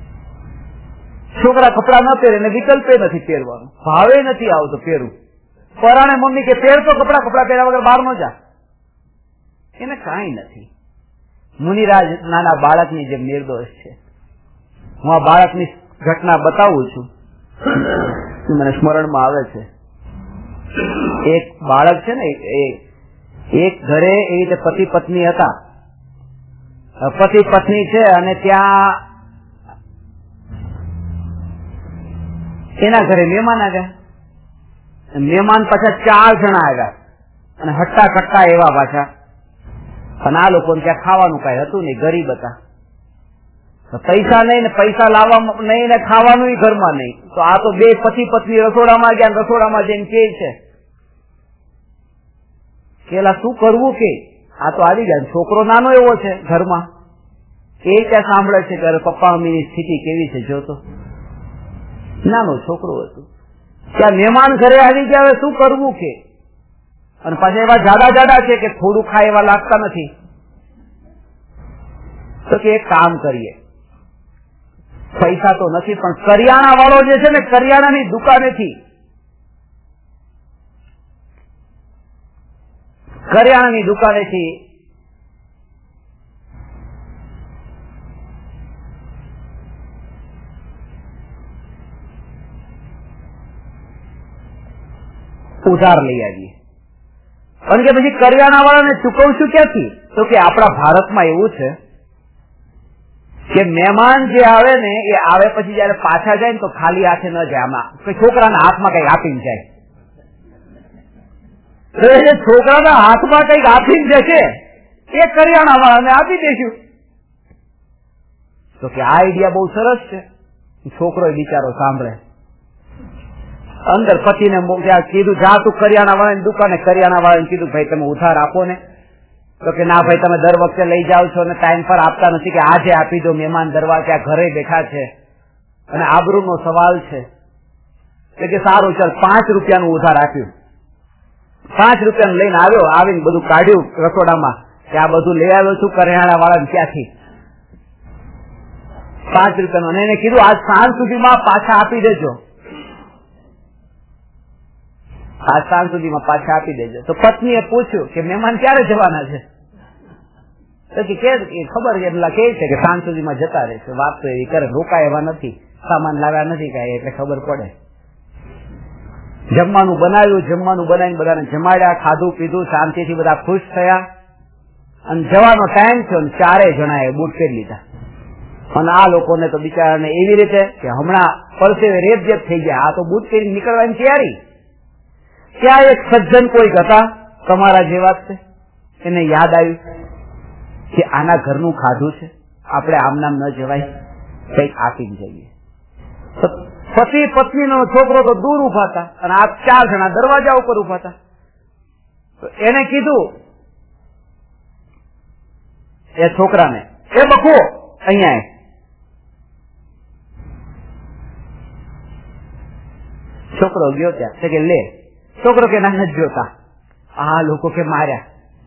છોકરા કપડા ન પહેરે ને વિકલ્પે નથી પહેરવાનું, ભાવે નથી આવતો પહેરવું. પરાણે મમ્મી કે પહેરતો કપડા પહેર્યા વગર બહાર ન જા, એને કાંઈ નથી. મુનિરાજ નાના બાળકની જેમ નિર્દોષ છે. હું આ બાળકની ઘટના બતાવું છું, મને સ્મરણમાં આવે છે. એક બાળક છે ને, એક ઘરે એવી રીતે પતિ પત્ની હતા. પતિ પત્ની છે અને ત્યાં એના ઘરે મહેમાન આવ્યા. મહેમાન પાછા 4 જણા આવ્યા અને હટ્ટા કટ્ટા એવા પાછા. અને આ લોકોને ત્યાં ખાવાનું કઈ હતું નહીં, ગરીબ હતા. પૈસા નહીં ને પૈસા લાવવા નહીં ને ખાવાનું ઘરમાં નહીં. તો આ તો બે પતિ પત્ની રસોડામાં ગયા, રસોડામાં જઈને કે છે કેલા શું કરવું કે આ તો આવી ગયા. છોકરો નાનો એવો છે ઘરમાં, એ ત્યાં સાંભળે છે કે પપ્પા મમ્મીની સ્થિતિ કેવી છે જોતો. નાનો છોકરો હતો. ત્યાં મહેમાન ઘરે આવી ગયા, હવે શું કરવું કે. અને પાછા એવા જાડા છે કે થોડું ખાય એવા લાગતા નથી. તો કે એક કામ કરીએ, પૈસા તો નથી પણ કરિયાણા વાળો જે છે ને, કરિયાણાની દુકાનેથી ઉધાર લઈ આવીએ. અને કે પછી કરિયાણા વાળાને ચૂકવશું ક્યાંથી? તો કે આપણા ભારતમાં એવું છે કે મહેમાન જે આવે ને એ આવે પછી જયારે પાછા જાય ને તો ખાલી હાથે ન જાય. આમાં છોકરાના હાથમાં કઈક આપીને જાય. છોકરાના હાથમાં કઈક આપીને જશે, એ કરિયાણા વાળાને આપી દઈશું. તો કે આ આઈડિયા બહુ સરસ છે. છોકરો બિચારો સાંભળે. અંદર પતિને કીધું જા તું કરિયાણા વાળાની દુકાને. કરિયાણા વાળાને કીધું ભાઈ તમે ઉધાર આપો ને. તો કે ના ભાઈ, તમે દર વખતે લઈ જાઓ છો અને ટાઈમ પર આપતા નથી, કે આજે આપી દો, મહેમાન દરવાજા ત્યાં ઘરે બેઠા છે અને આબરૂનો સવાલ છે. કે સારું ચાલ, 5 રૂપિયાનું ઉધાર આપ્યું. 5 રૂપિયાનું લઈને આવ્યો, આવીને બધું કાઢ્યું રસોડામાં. કે આ બધું લઈ આવ્યો છું કરિયાણા વાળા ક્યાંથી, 5 રૂપિયાનું. અને એને કીધું આજ સાંજ સુધીમાં પાછા આપી દેજો, આજ સાંજ સુધીમાં પાછા આપી દેજો. તો પત્નીએ પૂછ્યું કે મહેમાન ક્યારે જવાના છે? તો ખબર એટલા કે છે કે સાંજ સુધીમાં જતા રહેશે. વાત તો એવી કરે, રોકાય એવા નથી, સામાન લાવ્યા નથી કાંઈ, એટલે ખબર પડે. જમવાનું બનાવ્યું, જમવાનું બનાવીને બધાને જમાડ્યા, ખાધું પીધું, શાંતિથી બધા ખુશ થયા. અને જવાનો ટાઈમ થયો ને 4 જણાએ બૂટ પહેરી લીધા. અને આ લોકોને તો બિચારાને એવી રીતે કે હમણાં પરસેવે રેપજેપ થઈ ગયા, આ તો બૂટ પહેરી નીકળવાની તૈયારી. ત્યાં એક સજ્જન કોઈક હતા તમારા જેવા છે, એને યાદ આવ્યું કે આના ઘરનું ખાધું છે, આપણે આમ નામ ન જવાય, કઈક આપીને જઈએ. પતિ પત્નીનો છોકરો તો દૂર ઉભા હતા અને આ 4 જણા દરવાજા ઉપર ઉભા હતા. તો એને કીધું એ છોકરાને, એ બકુ અહીંયા છોકરો ગયો ત્યાં કે લે. છોકરો કે ના નથી જોતા, આ લોકો કે માર્યા.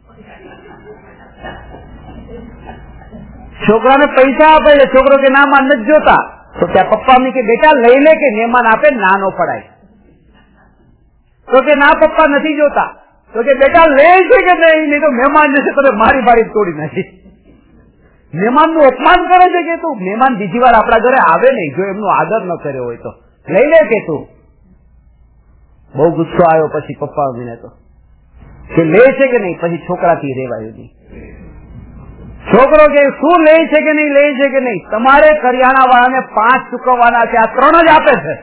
છોકરાને પૈસા આપે છે, છોકરો કે ના માં નથી જોતા. તો ત્યાં પપ્પા કે બેટા લઈ લે કે મહેમાન આપે ના નો પડાય. તો કે ના પપ્પા નથી જોતા. તો કે બેટા લે છે કે નહીં તો મહેમાન જશે તમે મારી બારી તોડી નાખી. મહેમાન નું અપમાન કરે છે કે તું, મહેમાન બીજી વાર આપણા ઘરે આવે નહીં જો એમનો આદર ન કર્યો હોય તો. લઈ લે કે તું. બહુ ગુસ્સો આવ્યો પછી પપ્પાને તો કે લે છે કે નહીં. પછી છોકરાથી રેવાયું નહીં. છોકરો કે શું લે છે કે નહીં, લે છે કે નહીં, તમારે કરિયાણા વાળાને 5 ચૂકવવાના છે, આ 3 જ આપે છે.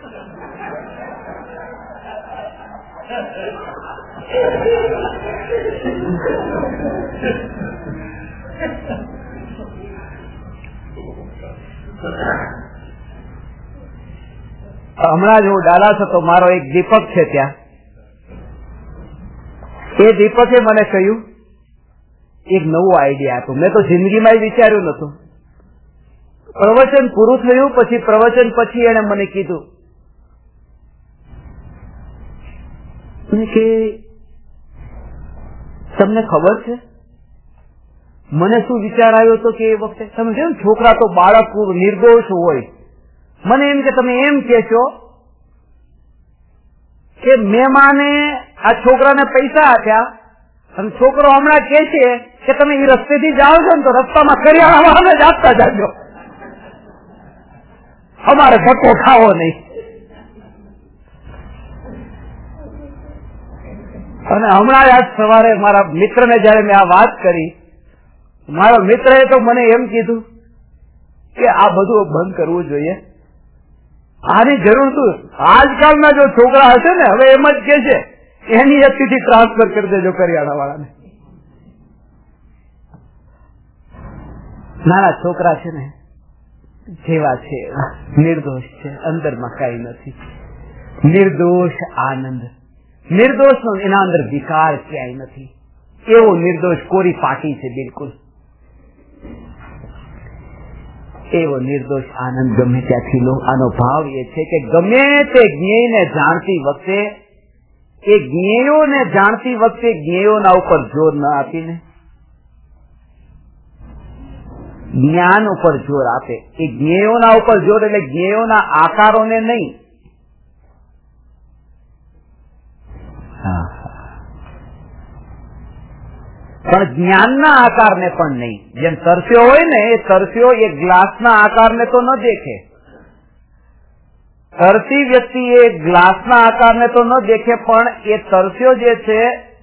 હમણાં જ હું ડાલાસ હતો, મારો એક દીપક છે ત્યાં, એ દીપકે મને કહ્યું એક નવું આઈડિયા આપ્યું. મેં તો જિંદગીમાં વિચાર્યું નતું. પ્રવચન પૂરું થયું પછી પ્રવચન પછી એને મને કીધું કે તમને ખબર છે મને શું વિચાર આવ્યો હતો કે એ વખતે તમે કેમ છોકરા તો બાળક નિર્દોષ હોય, મને એમ કે તમે એમ કહેશો કે મહેમાને આ છોકરાને પૈસા આપ્યા અને છોકરો હમણાં કે છે કે તમે એ રસ્તેથી જાઓ છો ને તો રસ્તામાં કરિયાણા વાળાને જ આપતા જાજો, અમારે ધક્કો ખાવો નહીં. અને હમણાં આજ સવારે મારા મિત્રને જયારે મેં આ વાત કરી, મારા મિત્રએ તો મને એમ કીધું કે આ બધું બંધ કરવું જોઈએ, આની જરૂર શું. આજકાલના જો છોકરા હશે ને હવે એમ જ કે છે એની વ્યક્તિથી ટ્રાન્સફર કરી દેજો કરિયાણા વાળાને. નાના છોકરા છે ને જેવા છે નિર્દોષ છે, અંદરમાં કઈ નથી, નિર્દોષ આનંદ, નિર્દોષ નો એના અંદર વિકાર ક્યાંય નથી, એવો નિર્દોષ કોરી પાટી છે બિલકુલ. એવો નિર્દોષ આનંદ ગમે ત્યાંથી લો. આનો ભાવ એ છે કે ગમે તે જ્ઞેયને જાણતી વખતે એ જ્ઞેયોને જાણતી વખતે જ્ઞેયોના ઉપર જોર ન આપીને જ્ઞાન ઉપર જોર આપે. એ જ્ઞેયોના ઉપર જોર એટલે જ્ઞેયોના આકારોને નહીં, પણ જ્ઞાનના આકારને પણ નહીં. જેમ તરસ્યો હોય ને એ તરસ્યો એ ગ્લાસના આકારને તો ન દેખે, તરસી વ્યક્તિ એ ગ્લાસના આકારને તો ન દેખે, પણ એ તરસ્યો જે છે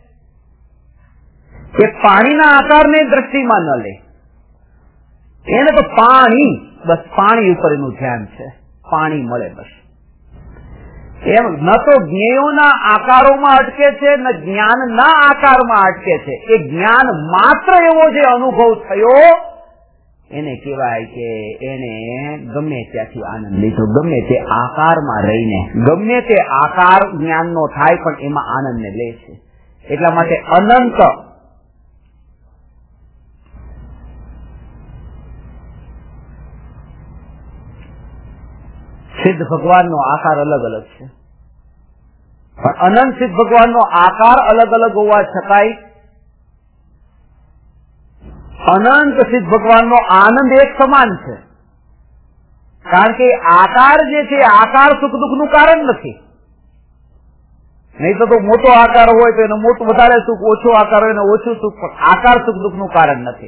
એ પાણીના આકારને દ્રષ્ટિમાં ન લે. એને તો પાણી, બસ પાણી ઉપર એનું ધ્યાન છે, પાણી મળે બસ. એમ ન તો જ્ઞેયોના આકારોમાં અટકે છે ન જ્ઞાનના આકારમાં અટકે છે. એ જ્ઞાન માત્ર એવો જે અનુભવ થયો એને કહેવાય કે એને ગમે ત્યાંથી આનંદ લીધો, ગમે તે આકારમાં રહીને, ગમે તે આકાર જ્ઞાનનો થાય પણ એમાં આનંદને લે છે. એટલા માટે અનંત સિદ્ધ ભગવાનનો આકાર અલગ અલગ છે, પણ અનંત સિદ્ધ ભગવાનનો આકાર અલગ અલગ હોવા છતાંય અનંત સિદ્ધ ભગવાનનો આનંદ એક સમાન છે. કારણ કે આકાર જે છે આકાર સુખ દુઃખનું કારણ નથી. નહીં તો મોટો આકાર હોય તો એનો મોટું વધારે સુખ, ઓછો આકાર હોય એને ઓછું સુખ, પણ આકાર સુખ દુઃખનું કારણ નથી.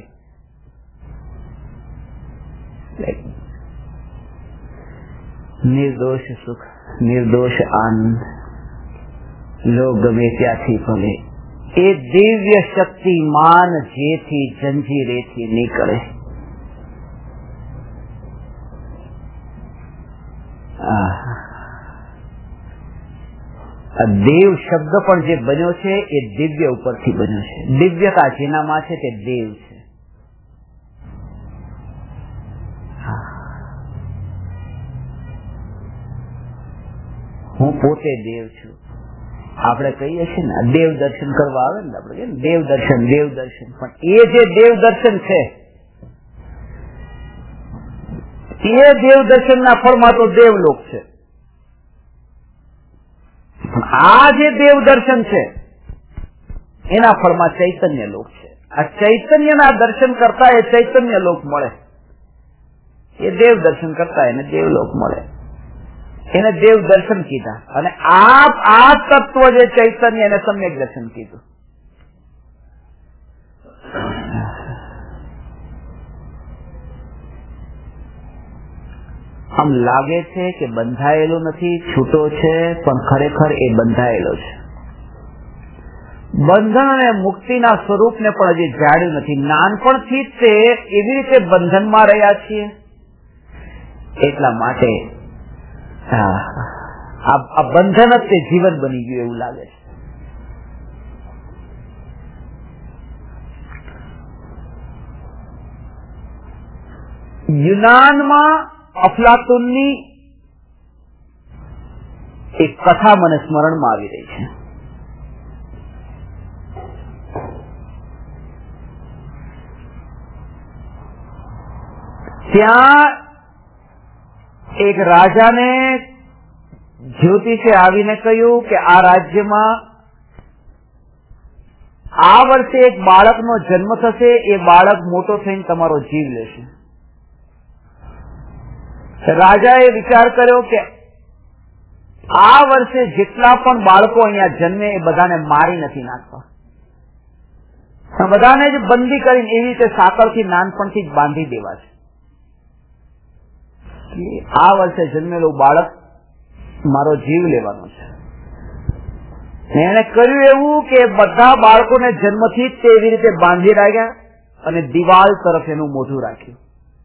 નિર્દોષ સુખ, નિર્દોષ આનંદ, લોક ગમે ત્યાંથી ભલે, એ દિવ્ય શક્તિમાન જેથી જંજીરેથી નીકળે. દેવ શબ્દ પણ જે બન્યો છે એ દિવ્ય ઉપરથી બન્યો છે. દિવ્યતા જેનામાં છે તે દેવ છે. હું પોતે દેવ છું. આપણે કહીએ છીએ ને દેવ દર્શન કરવા આવે ને, આપણે કહીએ દેવ દર્શન, દેવ દર્શન, પણ એ જે દેવ દર્શન છે એ દેવ દર્શનના ફળમાં તો દેવલોક છે. આ જે દેવ દર્શન છે એના ફળમાં ચૈતન્ય લોક છે. આ ચૈતન્યના દર્શન કરતા એ ચૈતન્ય લોક મળે, એ દેવ દર્શન કરતા એને દેવલોક મળે. એને દેવ દર્શન કીધા. અને આ તત્વ જે ચૈતન્ય એને સમ્યક દર્શન કીધું. આમ લાગે છે કે બંધાયેલો નથી, છૂટો છે, પણ ખરેખર એ બંધાયેલો છે. બંધન અને મુક્તિના સ્વરૂપને પણ હજી જાણ્યું નથી. નાનપણથી જ તે એવી રીતે બંધનમાં રહ્યા છીએ. એટલા માટે આ બંધન જ તે જીવન બની ગયું એવું લાગે છે. યુનાનમાં અફલાતુનની એક કથા મને સ્મરણમાં આવી રહી છે. ત્યાં એક રાજાને જ્યોતિષે આવીને કહ્યું કે આ રાજ્યમાં આ વર્ષે એક બાળકનો જન્મ થશે, એ બાળક મોટો થઈને તમારો જીવ લેશે. રાજાએ વિચાર કર્યો કે આ વર્ષે જેટલા પણ બાળકો અહીંયા જન્મે એ બધાને મારી નથી નાખવા, બધાને જ બંધી કરીને એવી રીતે સાંકળથી નાનપણથી જ બાંધી દેવા છે. આ વર્ષે જન્મેલું બાળક મારો જીવ લેવાનો છે. એને કર્યું એવું કે બધા બાળકોને જન્મથી જ તે એવી રીતે બાંધી રાખ્યા અને દિવાલ તરફ એનું મોઢું રાખ્યું.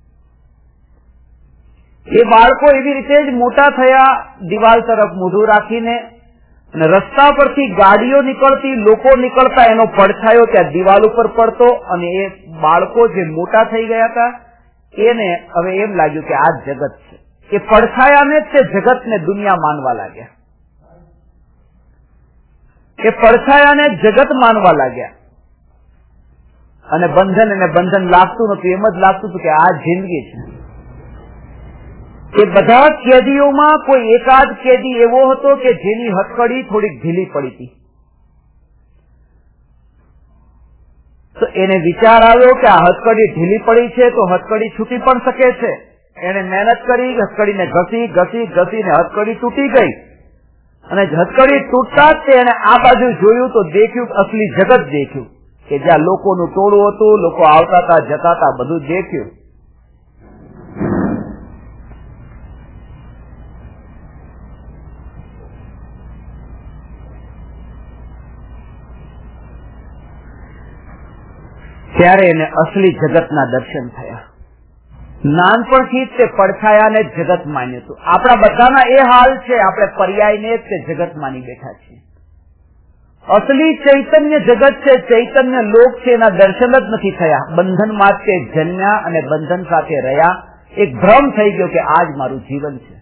એ બાળકો એવી રીતે જ મોટા થયા, દિવાલ તરફ મોઢું રાખીને, અને રસ્તા પરથી ગાડીઓ નીકળતી, લોકો નીકળતા, એનો પડછાયો ત્યાં દિવાલ ઉપર પડતો. અને એ બાળકો જે મોટા થઈ ગયા હતા એને હવે એમ લાગ્યું કે આ જગત છે. એ પડછાયાને જ તે જગતને દુનિયા માનવા લાગ્યા. એ પડછાયાને જગત માનવા લાગ્યા. અને બંધન લાગતું નતું, એમ જ લાગતું હતું કે આ જિંદગી છે. એ બધા કેદીઓમાં કોઈ એકાદ કેદી એવો હતો કે જેની હથકડી થોડીક ઢીલી પડી હતી. તો એને વિચાર આવ્યો કે આ હથકડી ઢીલી પડી છે તો હથકડી છૂટી પણ શકે છે. એને મહેનત કરી, હથકડીને ઘસીને હથકડી તૂટી ગઈ. અને હથકડી તૂટતા જ એને આ બાજુ જોયું તો દેખ્યું, અસલી જગત દેખ્યું કે જ્યાં લોકોનું ટોળું હતું, લોકો આવતા હતા, જતા હતા, બધું દેખ્યું. ત્યારે એને અસલી જગતના દર્શન થયા. નાનપણથી જ તે પડછાયાને જગત માન્યું હતું. આપણા બધાના એ હાલ છે, આપણે પર્યાયને જ તે જગત માની બેઠા છીએ. અસલી ચૈતન્ય જગત છે, ચૈતન્ય લોક છે, એના દર્શન જ નથી થયા. બંધનમાં તે જન્મ્યા અને બંધન સાથે રહ્યા. એક ભ્રમ થઈ ગયો કે આજ મારું જીવન છે.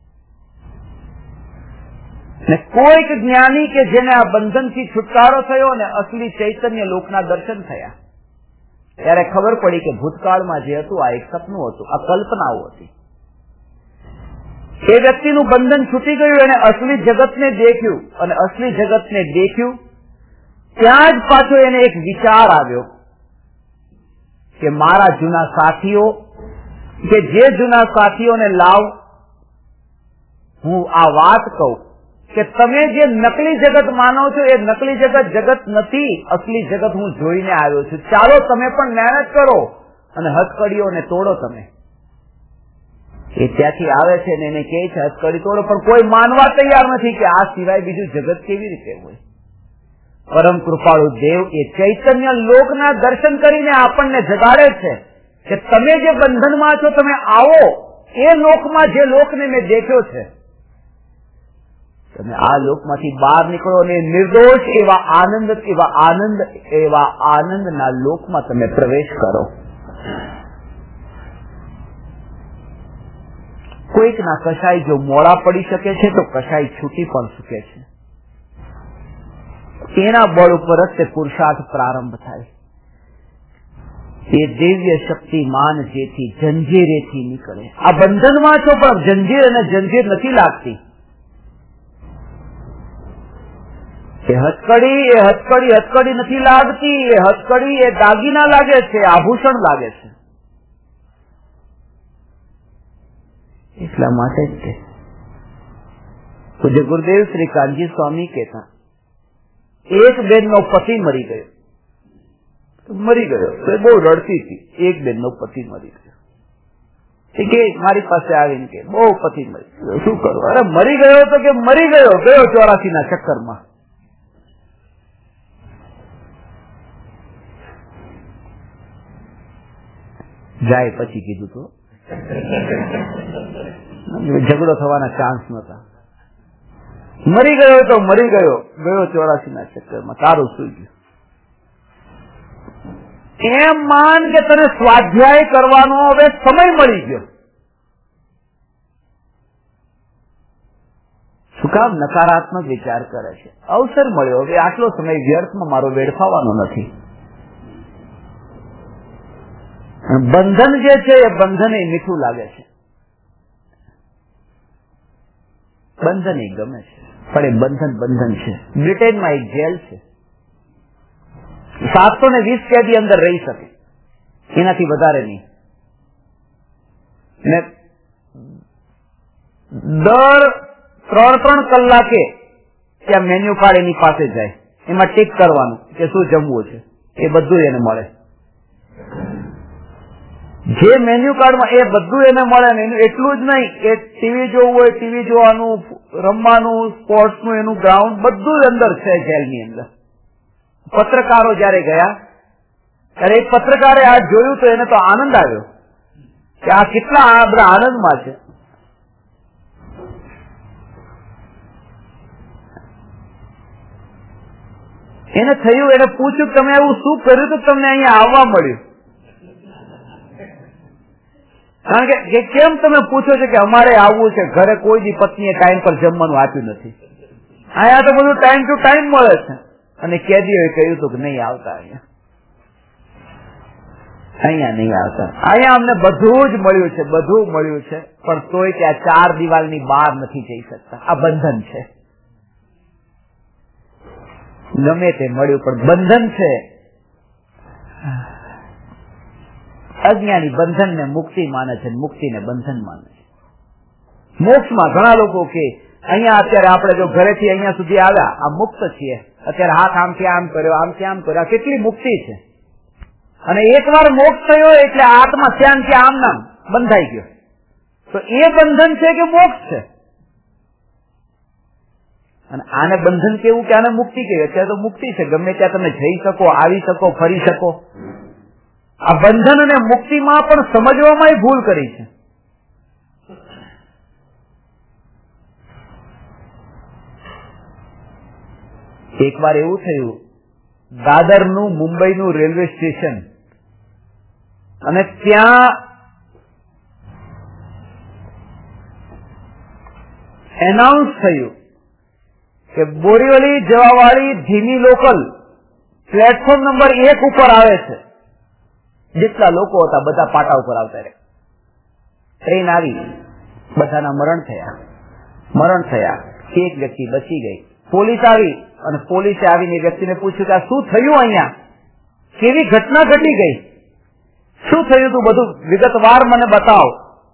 ને કોઈક જ્ઞાની કે જેને આ બંધનથી છુટકારો થયો અને અસલી ચૈતન્ય લોકના દર્શન થયા, ત્યારે ખબર પડી કે ભૂતકાળમાં જે હતું આ એક સપનું હતું, આ કલ્પનાઓ હતી. એ વ્યક્તિનું બંધન છૂટી ગયું, એને અસલી જગતને દેખ્યું. અને અસલી જગતને દેખ્યું ત્યાં જ પાછો એને એક વિચાર આવ્યો કે મારા જૂના સાથીઓ, કે જે જૂના સાથીઓને લાવ હું આ વાત કહું કે તમે જે નકલી જગત માનો છો એ નકલી જગત નથી, અસલી જગત હું જોઈને આવ્યો છું. ચાલો તમે પણ મહેનત કરો અને હથકડીઓને તોડો. તમે એ ત્યાંથી આવે છે ને એને કહે છે હથકડી તોડો, પણ કોઈ માનવા તૈયાર નથી કે આ સિવાય બીજું જગત કેવી રીતે હોય. પરમ કૃપાળુ દેવ એ ચૈતન્ય લોકના દર્શન કરીને આપણને જગાડે છે કે તમે જે બંધનમાં છો તમે આવો એ લોકમાં, જે લોકને મેં દેખ્યો છે. તમે આ લોકમાંથી બહાર નીકળો અને નિર્દોષ એવા આનંદના લોકમાં તમે પ્રવેશ કરો. કોઈકના કશાય જો મોડા પડી શકે છે તો કશાય છૂટી પણ શકે છે. એના બળ ઉપર જ તે પુરુષાર્થ પ્રારંભ થાય. એ દિવ્ય શક્તિમાન જેથી જંજીરેથી નીકળે. આ બંધનમાં છો પણ જંજીર અને જંજીર નથી લાગતી. એ હથકડી નથી લાગતી. એ હથકડી એ દાગીના લાગે છે, આભૂષણ લાગે છે. એટલા માટે જ તે પૂજ્ય ગુરુદેવ શ્રી કાનજી સ્વામી કહેતા, એક બેનનો પતિ મરી ગયો તો બહુ રડતી હતી. એક બેનનો પતિ મરી ગયો કે મારી પાસે આવીને કે બહુ પતિ મરી ગયો, શું કરું? અરે મરી ગયો તો કે મરી ગયો 84 ના ચક્કરમાં. જાય પછી કીધું તો ઝઘડો થવાના ચાન્સ નતા. મરી ગયો તો મરી ગયો 84 ના ચક્કરમાં. તારું સુઈ ગયું. એમ માન કે તને સ્વાધ્યાય કરવાનો હવે સમય મળી ગયો. શું કામ? નકારાત્મક વિચાર કરે છે. અવસર મળ્યો, હવે આટલો સમય વ્યર્થમાં મારો વેડફાવાનો નથી. બંધન જે છે એ બંધન એ મીઠું લાગે છે. બંધન એ ગમે છે, પણ એ બંધન છે. બ્રિટેનમાં એક જેલ છે, 720 કેદી અંદર રહી શકે, એનાથી વધારે નહીં. ને દર 3 કલાકે ત્યાં મેન્યુ કાર્ડ એની પાસે જાય, એમાં ટીક કરવાનું કે શું જમવું છે. એ બધું એને મળે. જે મેન્યુ કાર્ડમાં એ બધું એને મળે ને. એનું એટલું જ નહીં, એ ટીવી જોવું હોય ટીવી જોવાનું, રમવાનું, સ્પોર્ટ્સનું એનું ગ્રાઉન્ડ બધું અંદર છે જેલની અંદર. પત્રકારો જયારે ગયા ત્યારે એક પત્રકારે આ જોયું તો એને તો આનંદ આવ્યો કે આ કેટલા બધા આનંદમાં છે. એને થયું, એને પૂછ્યું તમે એવું શું કર્યું તો તમને અહીંયા આવવા મળ્યું? કારણ કે કેમ તમે પૂછો છો કે અમારે આવવું છે, ઘરે કોઈ દી પત્નીએ ટાઈમ પર જમવાનું આપ્યું નથી, અહીંયા તો બધું ટાઈમ ટુ ટાઈમ મળે છે. અને કેદીઓએ કહ્યું હતું કે નહીં આવતા, અહીંયા નહીં આવતા. અહીંયા અમને બધું જ મળ્યું છે, બધું મળ્યું છે, પણ તોય કે આ 4 દિવાલની બહાર નથી જઈ શકતા. આ બંધન છે. ગમે તે મળ્યું પણ બંધન છે. અજ્ઞાની બંધન ને મુક્તિ માને છે, મુક્તિ ને બંધન માને છે. મોક્ષમાં ઘણા લોકો કે અહીંયા અત્યારે આપણે જો ઘરેથી અહીંયા સુધી આવ્યા, આ મુક્ત છીએ. અત્યારે હાથ આમથી આમ કર્યો, આમથી આમ કર્યો, કેટલી મુક્તિ છે. અને એકવાર મોક્ષ થયો એટલે આત્મા ત્યાંથી આમ નામ બંધાઈ ગયો. તો એ બંધન છે કે મોક્ષ છે? અને આને બંધન કેવું કે આને મુક્તિ કેવી? અત્યારે તો મુક્તિ છે, ગમે ત્યાં તમે જઈ શકો, આવી શકો, ફરી શકો. આ બંધન અને મુક્તિમાં પણ સમજવામાં ભૂલ કરી છે. એક વાર એવું થયું, દાદરનું મુંબઈનું રેલવે સ્ટેશન, અને ત્યાં એનાઉન્સ થયું કે બોરીવલી જવાવાળી ધીમી લોકલ પ્લેટફોર્મ નંબર 1 ઉપર આવે છે. જેટલા લોકો હતા બધા પાટા ઉપર આવતા રહ્યા. ટ્રેન આવી, બધાના મરણ થયા. એક વ્યક્તિ બચી ગઈ. પોલીસ આવી અને પોલીસે આવીને વ્યક્તિને પૂછ્યું કે આ શું થયું, અહીંયા કેવી ઘટના ઘટી ગઈ? શું થયું હતું બધું વિગતવાર મને બતાવો.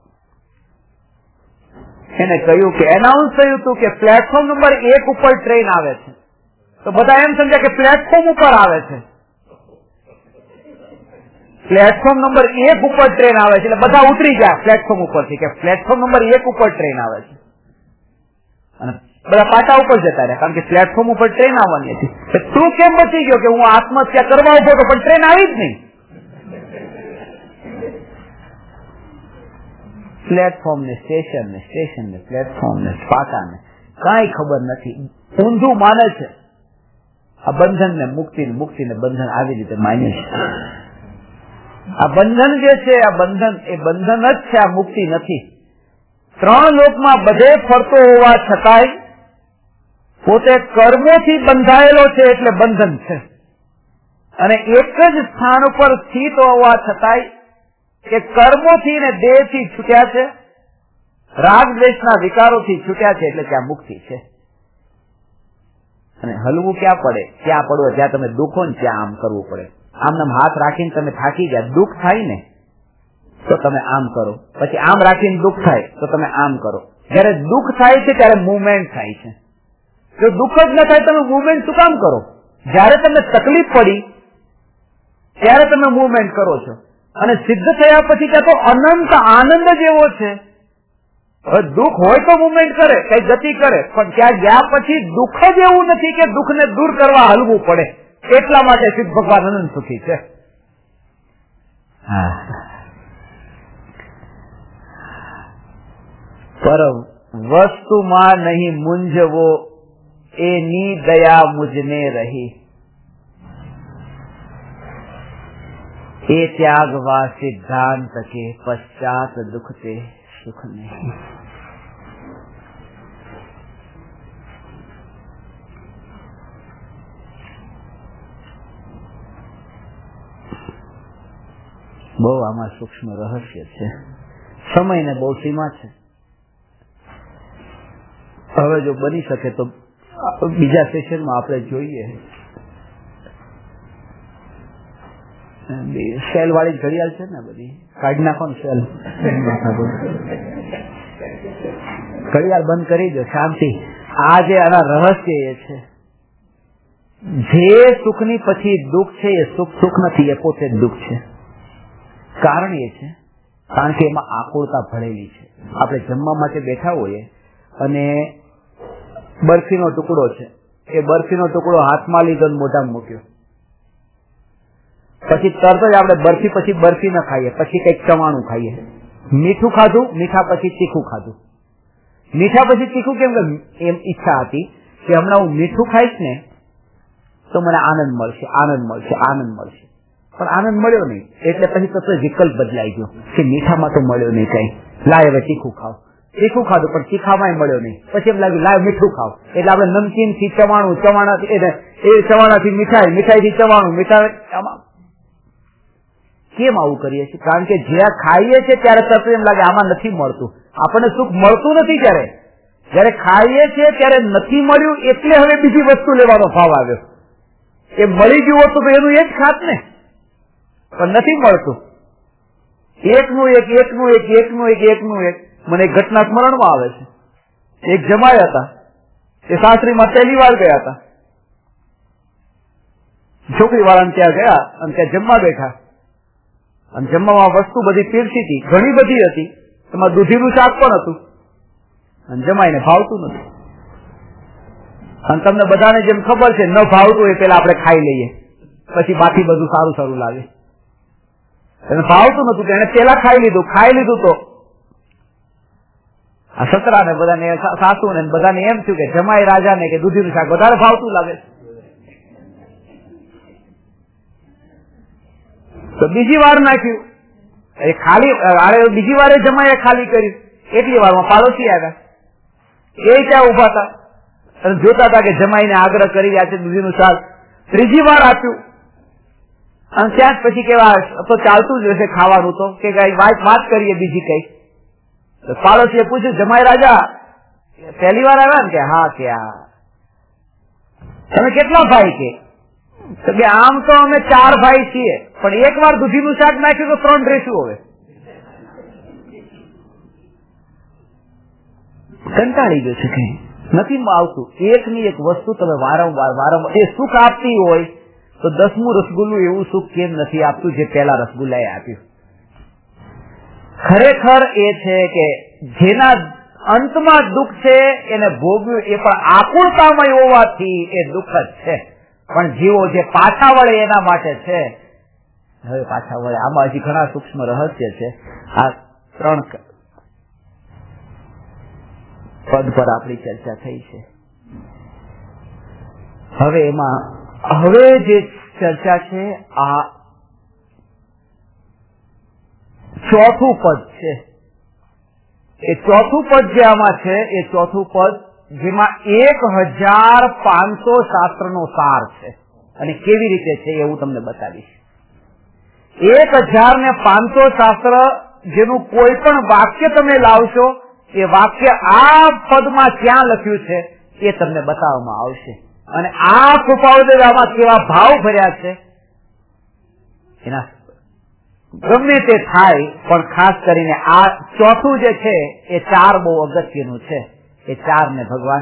એને કહ્યું કે એનાઉન્સ થયું હતું કે પ્લેટફોર્મ નંબર 1 ઉપર ટ્રેન આવે છે. તો બધા એમ સમજ્યા કે પ્લેટફોર્મ ઉપર આવે છે. પ્લેટફોર્મ નંબર 1 ઉપર ટ્રેન આવે છે એટલે બધા ઉતરી ગયા પ્લેટફોર્મ ઉપરથી કે પ્લેટફોર્મ નંબર 1 ઉપર ટ્રેન આવે છે. અને બધા પાટા ઉપર જતા રહ્યા કારણ કે પ્લેટફોર્મ ઉપર ટ્રેન આવવાની હતી. તું કેમ બચી ગયો કે હું આત્મહત્યા કરવા ઉભો હતો પણ ટ્રેન આવી જ નહીં. પ્લેટફોર્મ ને સ્ટેશન ને સ્ટેશન ને પ્લેટફોર્મ ને પાટા ને કઈ ખબર નથી. ઊંધું માને છે આ બંધન ને મુક્તિ ને બંધન આવી રીતે માન્યું છે. આ બંધન જે છે આ બંધન એ બંધન જ છે, આ મુક્તિ નથી. 3 લોકમાં બધે ફરતો હોવા છતાંય પોતે કર્મોથી બંધાયેલો છે એટલે બંધન છે. અને એક જ સ્થાન ઉપર સ્થિત હોવા છતાંય કે કર્મોથી ને દેહથી છૂટ્યા છે, રાગ દ્વેષના વિકારોથી છૂટ્યા છે એટલે ત્યાં મુક્તિ છે. અને હલવું ક્યાં પડે? ત્યાં પડવો જ્યાં તમે દુખો ને ત્યાં આમ કરવું પડે. આમ હાથ રાખીને તમે થાકી ગયા, દુઃખ થાય ને તો તમે આમ કરો, પછી આમ રાખીને દુઃખ થાય તો તમે આમ કરો. જયારે દુઃખ થાય છે ત્યારે મુવમેન્ટ થાય છે. જો દુઃખ જ ન થાય તમે મુવમેન્ટ શું કામ કરો? જયારે તમને તકલીફ પડી ત્યારે તમે મુવમેન્ટ કરો છો. અને સિદ્ધ થયા પછી ત્યાં તો અનંત આનંદ જ એવો છે. હવે દુઃખ હોય તો મુવમેન્ટ કરે, કઈ ગતિ કરે, પણ ત્યાં ગયા પછી દુઃખ જ એવું નથી કે દુઃખને દૂર કરવા હલવું પડે. એટલા માટે સિદ્ધ ભગવાન અનંત સુખી છે. પર વસ્તુમાં નહીં મૂંઝવો એની દયા મુજને રહી, એ ત્યાગવા સિદ્ધાંત કે પશ્ચાત દુઃખ તે સુખ નહીં. બહુ આમાં સૂક્ષ્મ રહસ્ય છે. સમયને બહુ સીમા છે. હવે જો બની શકે તો બીજા સેશનમાં આપણે જોઈએ. સેલ વાળી ઘડિયાળ છે ને બધી કાઢી નાખો ને સેલ. ઘડિયાળ બંધ કરી દો, શાંતિ. આ જે આના રહસ્ય એ છે, જે સુખની પછી દુઃખ છે એ સુખ નથી, એ પોતે જ દુઃખ છે. કારણ એ છે કારણ કે એમાં આકુળતા ભરેલી છે. આપણે જમવા માટે બેઠા હોઈએ અને બરફીનો ટુકડો છે, એ બરફીનો ટુકડો હાથમાં લીધો ને મોઢામાં મૂક્યો, પછી તરત જ આપણે બરફી પછી બરફી ન ખાઈએ, પછી કઈક ચવાણું ખાઈએ. મીઠું ખાધું, મીઠા પછી તીખું ખાધું. મીઠા પછી તીખું કેમ? કે એમ ઈચ્છા હતી કે હમણાં હું મીઠું ખાઈશ ને તો મને આનંદ મળશે, આનંદ મળશે, આનંદ મળશે. પણ આનંદ મળ્યો નહીં એટલે પછી તો વિકલ્પ બદલાઈ ગયો કે મીઠામાં તો મળ્યો નહીં કઈ, લાય હવે તીખું ખાવ. તીખું ખાધું પણ તીખામાં મળ્યો નહીં, પછી એમ લાગ્યું લાય મીઠું ખાવ. એટલે આપણે નમકીન થી ચવાણું, ચવાણાથી મીઠાઈ, મીઠાઈ થી ચવાણું, મીઠાઈ. કેમ આવું કરીએ છીએ? કારણ કે જ્યાં ખાઈએ છીએ ત્યારે તરત એમ લાગે આમાં નથી મળતું. આપણને સુખ મળતું નથી. જયારે ખાઈએ છીએ ત્યારે નથી મળ્યું એટલે હવે બીજી વસ્તુ લેવાનો ભાવ આવ્યો. એ મળી ગયું હોતું તો એનું એ જ ખાત ને, પણ નથી મળતું. એકનું એક. મને એક ઘટના સ્મરણમાં આવે છે. એક જમાઈ હતા, એ સાસરીમાં પહેલી વાર ગયા હતા. છોકરી વાળાને ત્યાં ગયા અને ત્યાં જમવા બેઠા અને જમવામાં વસ્તુ બધી પીરસી હતી, ઘણી બધી હતી. એમાં દૂધીનું શાક પણ હતું અને જમાઈને ભાવતું નથી. અને તમને બધાને જેમ ખબર છે, ન ભાવતું એ પેલા આપણે ખાઈ લઈએ, પછી બાકી બધું સારું સારું લાગે. એને ભાવતું નતું, એને પેલા ખાઈ લીધું તો આ સસરાને બધાને, સાસુ ને બધાને એમ થયું કે જમાઈ રાજાને કે દૂધીનું શાક વધારે ભાવતું લાગે. તો બીજી વાર નાખ્યું, એ ખાલી બીજી વાર જમાઈએ ખાલી કર્યું. એટલી વારમાં પાડોશી આવ્યા, એ ત્યાં ઉભા હતા અને જોતા હતા કે જમાઈને આગ્રહ કરી રહ્યા છે દૂધીનું શાક. ત્રીજી વાર આપ્યું અને ત્યાં જ પછી કેવા તો ચાલતું જ રહેશે ખાવાનું, તો કે કઈ વાત કરીએ બીજી કઈ. પાડોશીએ પૂછ્યું, જમાઈ રાજા પહેલી વાર આવ્યા ને? કે હા. કે તમે કેટલા ભાઈ? કે કે આમ તો અમે 4 ભાઈ છીએ, પણ એક વાર દૂધીનું શાક નાખ્યું તો 3 ડ્રેસું. હવે કંટાળી ગયો છે, કઈ નથી આવતું. એકની એક વસ્તુ તમે વારંવાર એ સુખ આપતી હોય તો 10મું રસગુલ્લું એવું સુખ કેમ નથી આપતું જે પેલા રસગુલ્લાએ આપ્યું? ખરેખર એ છે કે જેના અંતમાં દુઃખ છે એને ભોગવ્યું એ પણ આકુળતામય હોવાથી એ દુઃખ જ છે. પણ જીવો જે પાછા વળે એના માટે છે. હવે પાછા વળે આમાં હજી ઘણા સૂક્ષ્મ રહસ્ય છે. આ 3 પદ પર આપણી ચર્ચા થઈ છે. હવે જે ચર્ચા છે આ 4થું પદ છે. એ 4થું પદ જે આમાં છે એ 4થું પદ જેમાં 1500 શાસ્ત્રનો સાર છે. અને કેવી રીતે છે એ હું તમને બતાવીશ. 1500 શાસ્ત્ર જેનું કોઈ પણ વાક્ય તમે લાવશો એ વાક્ય આ પદમાં ક્યાં લખ્યું છે એ તમને બતાવવામાં આવશે. અને આ કૃપાળુદેવમાં કેવા ભાવ ભર્યા છે એના ગમે તે થાય, પણ ખાસ કરીને આ 4થું જે છે એ 4 બહુ અગત્યનું છે. એ 4 ને ભગવાન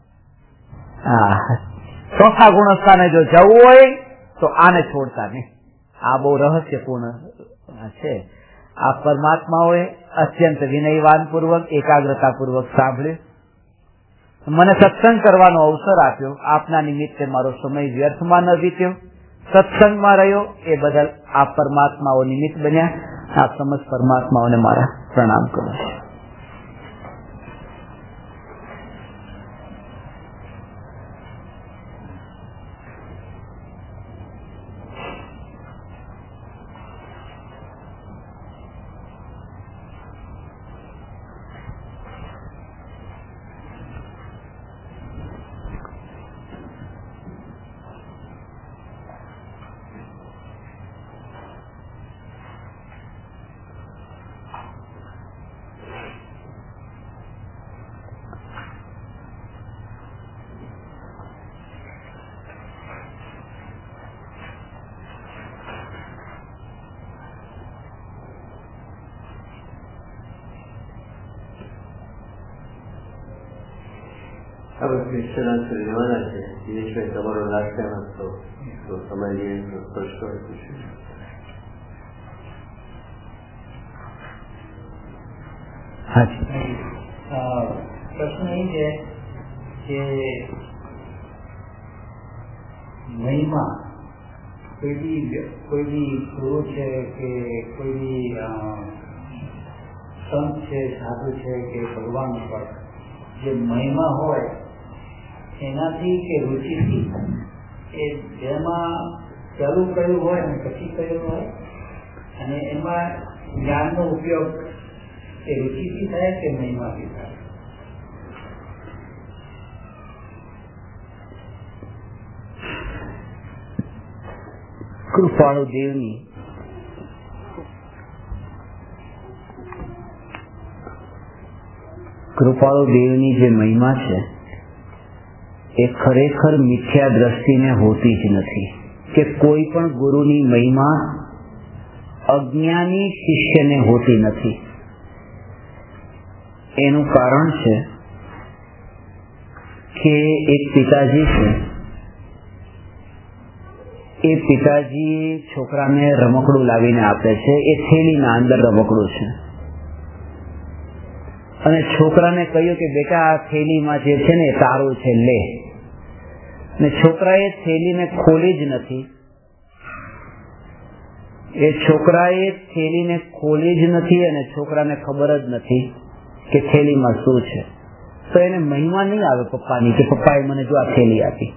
4થા ગુણસ્થાને જો જવું હોય તો આને છોડતા નહીં. આ બહુ રહસ્યપૂર્ણ છે. આ પરમાત્માઓએ અત્યંત વિનયવાન પૂર્વક એકાગ્રતા પૂર્વક સાંભળ્યું. મને સત્સંગ કરવાનો અવસર આપ્યો. આપના નિમિત્તે મારો સમય વ્યર્થમાં ન વીત્યો, સત્સંગમાં રહ્યો. એ બદલ આ પરમાત્માઓ નિમિત્ત બન્યા. આ સમસ્ત પરમાત્માઓને મારા પ્રણામ કરું છું. લેવાના છે. દિનેશભાઈ તમારો લાસ્ટ ટાઈમ હતો તો તમારી પ્રશ્નો પૂછ્યું. પ્રશ્ન એ છે કે મહિમા કોઈ બી ગુરુ છે કે કોઈ બી સંત છે, સાધુ છે કે ભગવાન પર જે મહિમા હોય એનાથી કે રુચિથી એ જેમાં ચાલુ કર્યું હોય અને પછી કર્યું હોય અને એમાં જ્ઞાનનો ઉપયોગ એ રુચિથી થાય કે મહિમાથી થાય? કૃપાળુ દેવની જે મહિમા છે એ ખરેખર મિથ્યા દ્રષ્ટિને હોતી જ નથી. કે કોઈ પણ ગુરુની મહિમા અજ્ઞાની શિષ્યને હોતી નથી. એનું કારણ છે કે એક પિતાજી છે, એ પિતાજી છોકરાને રમકડું લાવીને આપે છે. એ થેલીના અંદર રમકડું છે અને છોકરાને કહ્યું કે બેટા આ થેલીમાં જે છે ને એ તારું છે, લે. અને છોકરાએ થેલીને ખોલી જ નથી. અને છોકરાને ખબર જ નથી કે થેલીમાં શું છે. તો એને મહિમા નહીં આવે પપ્પાની કે પપ્પાએ મને જો આ થેલી આપી.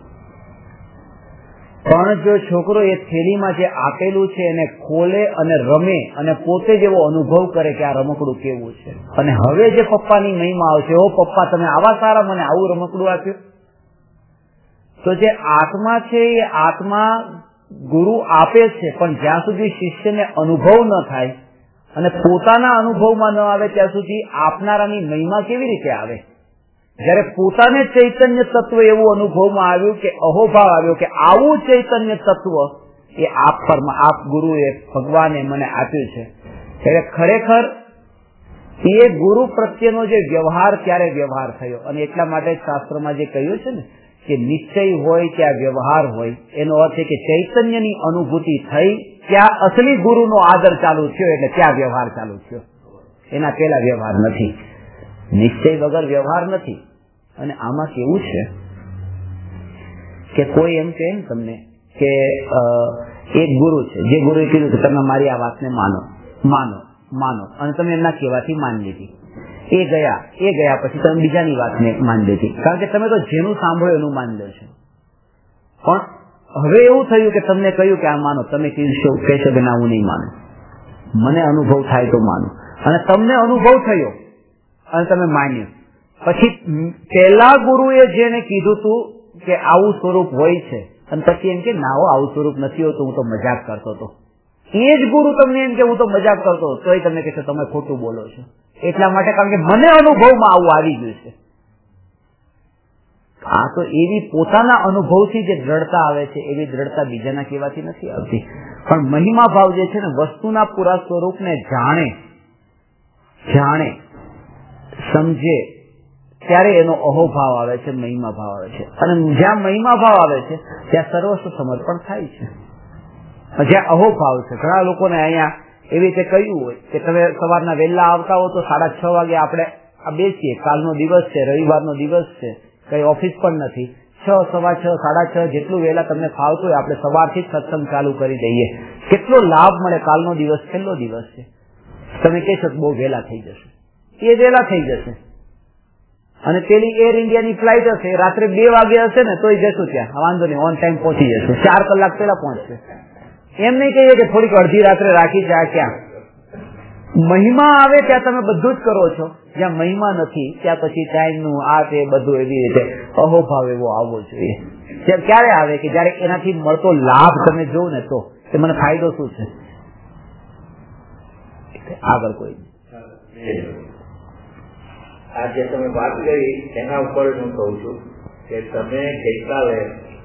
પણ જો છોકરો એ થેલીમાં જે આપેલું છે એને ખોલે અને રમે અને પોતે જ એવો અનુભવ કરે કે આ રમકડું કેવું છે, અને હવે જે પપ્પાની મહિમા આવશે, ઓ પપ્પા તમે આવા સારા મને આવું રમકડું આપ્યું. તો જે આત્મા છે એ આત્મા ગુરુ આપે છે, પણ જ્યાં સુધી શિષ્યને અનુભવ ન થાય અને પોતાના અનુભવમાં ન આવે ત્યાં સુધી આપનારાની મહિમા કેવી રીતે આવે? જયારે પોતાને ચૈતન્ય તત્વ એવું અનુભવમાં આવ્યું કે અહોભાવ આવ્યો કે આવું ચૈતન્ય તત્વ એ આપ ગુરુએ ભગવાને મને આપ્યું છે, ત્યારે ખરેખર એ ગુરુ પ્રત્યેનો જે વ્યવહાર ત્યારે વ્યવહાર થયો. અને એટલા માટે શાસ્ત્રમાં જે કહ્યું છે ને કે નિશ્ચય હોય ત્યાં વ્યવહાર હોય, એનો અર્થ છે કે ચૈતન્યની અનુભૂતિ થઈ ત્યાં અસલી ગુરુનો આદર ચાલુ થયો, એટલે ત્યાં વ્યવહાર ચાલુ થયો. એના પેલા વ્યવહાર નથી, નિશ્ચય વગર વ્યવહાર નથી. અને આમાં કેવું છે કે કોઈ એમ કહે ને તમને કે એક ગુરુ છે, જે ગુરુએ કીધું કે તમે મારી આ વાતને માનો માનો માનો, અને તમે એમના કહેવાથી માની લીધી. એ ગયા પછી તમે બીજાની વાતને માની લીધી, કારણ કે તમે તો જેનું સાંભળ્યું એનું માની લો છો. પણ હવે એવું થયું કે તમને કહ્યું કે આ માનો, તમે કહેશો કે ના હું નહીં માનું, મને અનુભવ થાય તો માનું. અને તમને અનુભવ થયો અને તમે માન્યું. પછી પહેલા ગુરુએ જેને કીધું તું કે આવું સ્વરૂપ હોય છે, અને પછી એમ કે ના આવું સ્વરૂપ નથી હોતું, હું તો મજાક કરતો હતો, એ જ ગુરુ તમને એમ કે હું તો મજાક કરતો હતો, તોય તમે કહેશો તમે ખોટું બોલો છો. એટલા માટે કારણ કે મને અનુભવમાં આવું આવી ગયું છે. આ તો એવી પોતાના અનુભવથી જે દ્રઢતા આવે છે એવી દ્રઢતા બીજાના કહેવાથી નથી આવતી. પણ મહિમા ભાવ જે છે ને વસ્તુના પૂરા સ્વરૂપને જાણે સમજે ત્યારે એનો અહોભાવ આવે છે, મહિમા ભાવ આવે છે. અને જ્યાં મહિમા ભાવ આવે છે ત્યાં સર્વસ્વ સમર્પણ થાય છે. જ્યાં અહોભાવ છે, ઘણા લોકોને અહીંયા એવી રીતે કહ્યું હોય કે તમે સવારના વહેલા આવતા હો તો 6:30 વાગે આપણે આ બેસીએ, કાલનો દિવસ છે, રવિવારનો દિવસ છે, કઈ ઓફિસ પણ નથી, 6, 6:15, 6:30 જેટલું વહેલા તમને ફાવતું હોય આપણે સવારથી જ સત્સંગ ચાલુ કરી દઈએ. કેટલો લાભ મળે, કાલનો દિવસ છેલ્લો દિવસ છે. તમે કહેશો બહુ વહેલા થઈ જશે, એ વહેલા થઈ જશે. અને પેલી એર ઇન્ડિયાની ફ્લાઇટ હશે, રાત્રે 2 વાગે હશે ને તોય જશું ત્યાં, વાંધો નહીં, ઓન ટાઈમ પહોંચી જશે, 4 કલાક પહેલા પહોંચશે. એમ નહીં કહીએ કે થોડીક અડધી રાત્રે રાખી છે. આ ક્યાં મહિમા આવે ત્યાં તમે બધું જ કરો છો, જ્યાં મહિમા નથી ત્યાં પછી ટાઈમનું આ તે બધું એવી રીતે અહોભાવ એવો આવવો જોઈએ. ક્યારે આવે કે જયારે એનાથી મળતો લાભ તમે જોવો ને તો કે મને ફાયદો શું છે. આગળ કોઈ આજે તમે વાત કરી એના ઉપર હું કહું છું કે તમે ગઈકાલે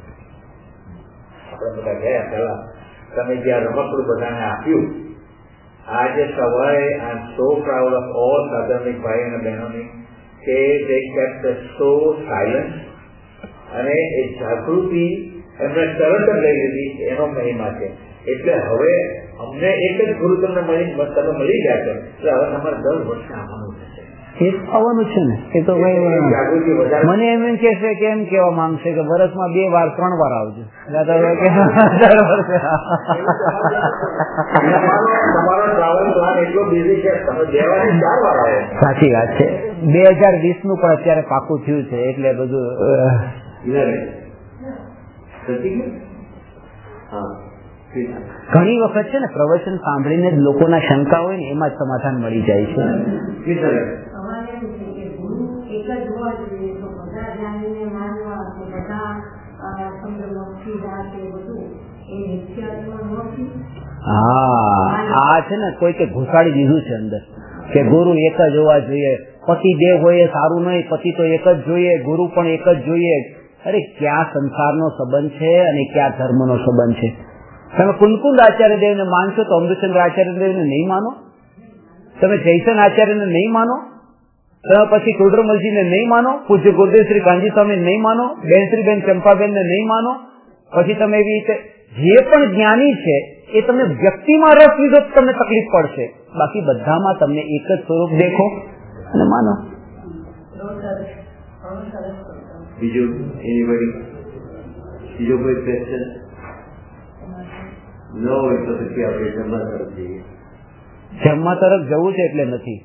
આપણે બધા ગયા પેલા તમે જ્યાં રમકડું બધાને આપ્યું, આજે સવારે I am so proud of all સાધનિક ભાઈ અને બહેનોની કે they kept so silent અને એ જાગૃતિ એમને તરત જ લઈ લીધી, એનો મહિમા છે. એટલે હવે અમને એક જ ગુરુ તમે મળી ગયા છો, એટલે હવે તમારે 10 વર્ષે આવવાનું છે. એ આવવાનું છે ને, એ તો મને એમ કે છે કે એમ કેવા માંગશે કે વર્ષમાં 2 વાર 3 વાર આવજો. તમારો ટ્રાવેલ પ્લાન એટલો બિઝી છે, તમે 2 વાર 4 વાર આવો. સાચી વાત છે. 2020 નું પણ અત્યારે પાકું થયું છે, એટલે બધું ઘણી વખત છે ને પ્રવચન સાંભળીને જ લોકોના શંકા હોય ને એમાં જ સમાધાન મળી જાય છે. હા, આ છે ને કોઈ કે ઘુસાડી દીધું છે અંદર કે ગુરુ એક જ હોવા જોઈએ, પતિ 2 હોય એ સારું નહીં, પતિ તો એક જ જોઈએ, ગુરુ પણ એક જ જોઈએ. અરે ક્યાં સંસારનો સંબંધ છે અને ક્યાં ધર્મનો સંબંધ છે. તમે કુલકુંદ આચાર્ય દેવને માનશો તો અમૃતચંદ્ર આચાર્ય દેવને નહીં માનો, તમે જયસન આચાર્યને નહીં માનો, તમે પછી ટોડરમલજીને નહીં માનો, પૂજ્ય ગુરુદેવ શ્રી કાનજી સ્વામીને નહીં માનો, બેન ચંપાબેનને નહીં માનો. પછી તમે એવી રીતે જે પણ જ્ઞાની છે એ તમને વ્યક્તિમાં રસ લીધો તમને તકલીફ પડશે, બાકી બધામાં તમને એક જ સ્વરૂપ દેખો અને માનો. બીજો કોઈ ક્વેશ્ચન ન હોય તો પછી આપણે જમવા તરફ જઈએ. જમવા તરફ જવું છે એટલે નથી.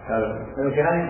ચાલો. તમે કહેવાય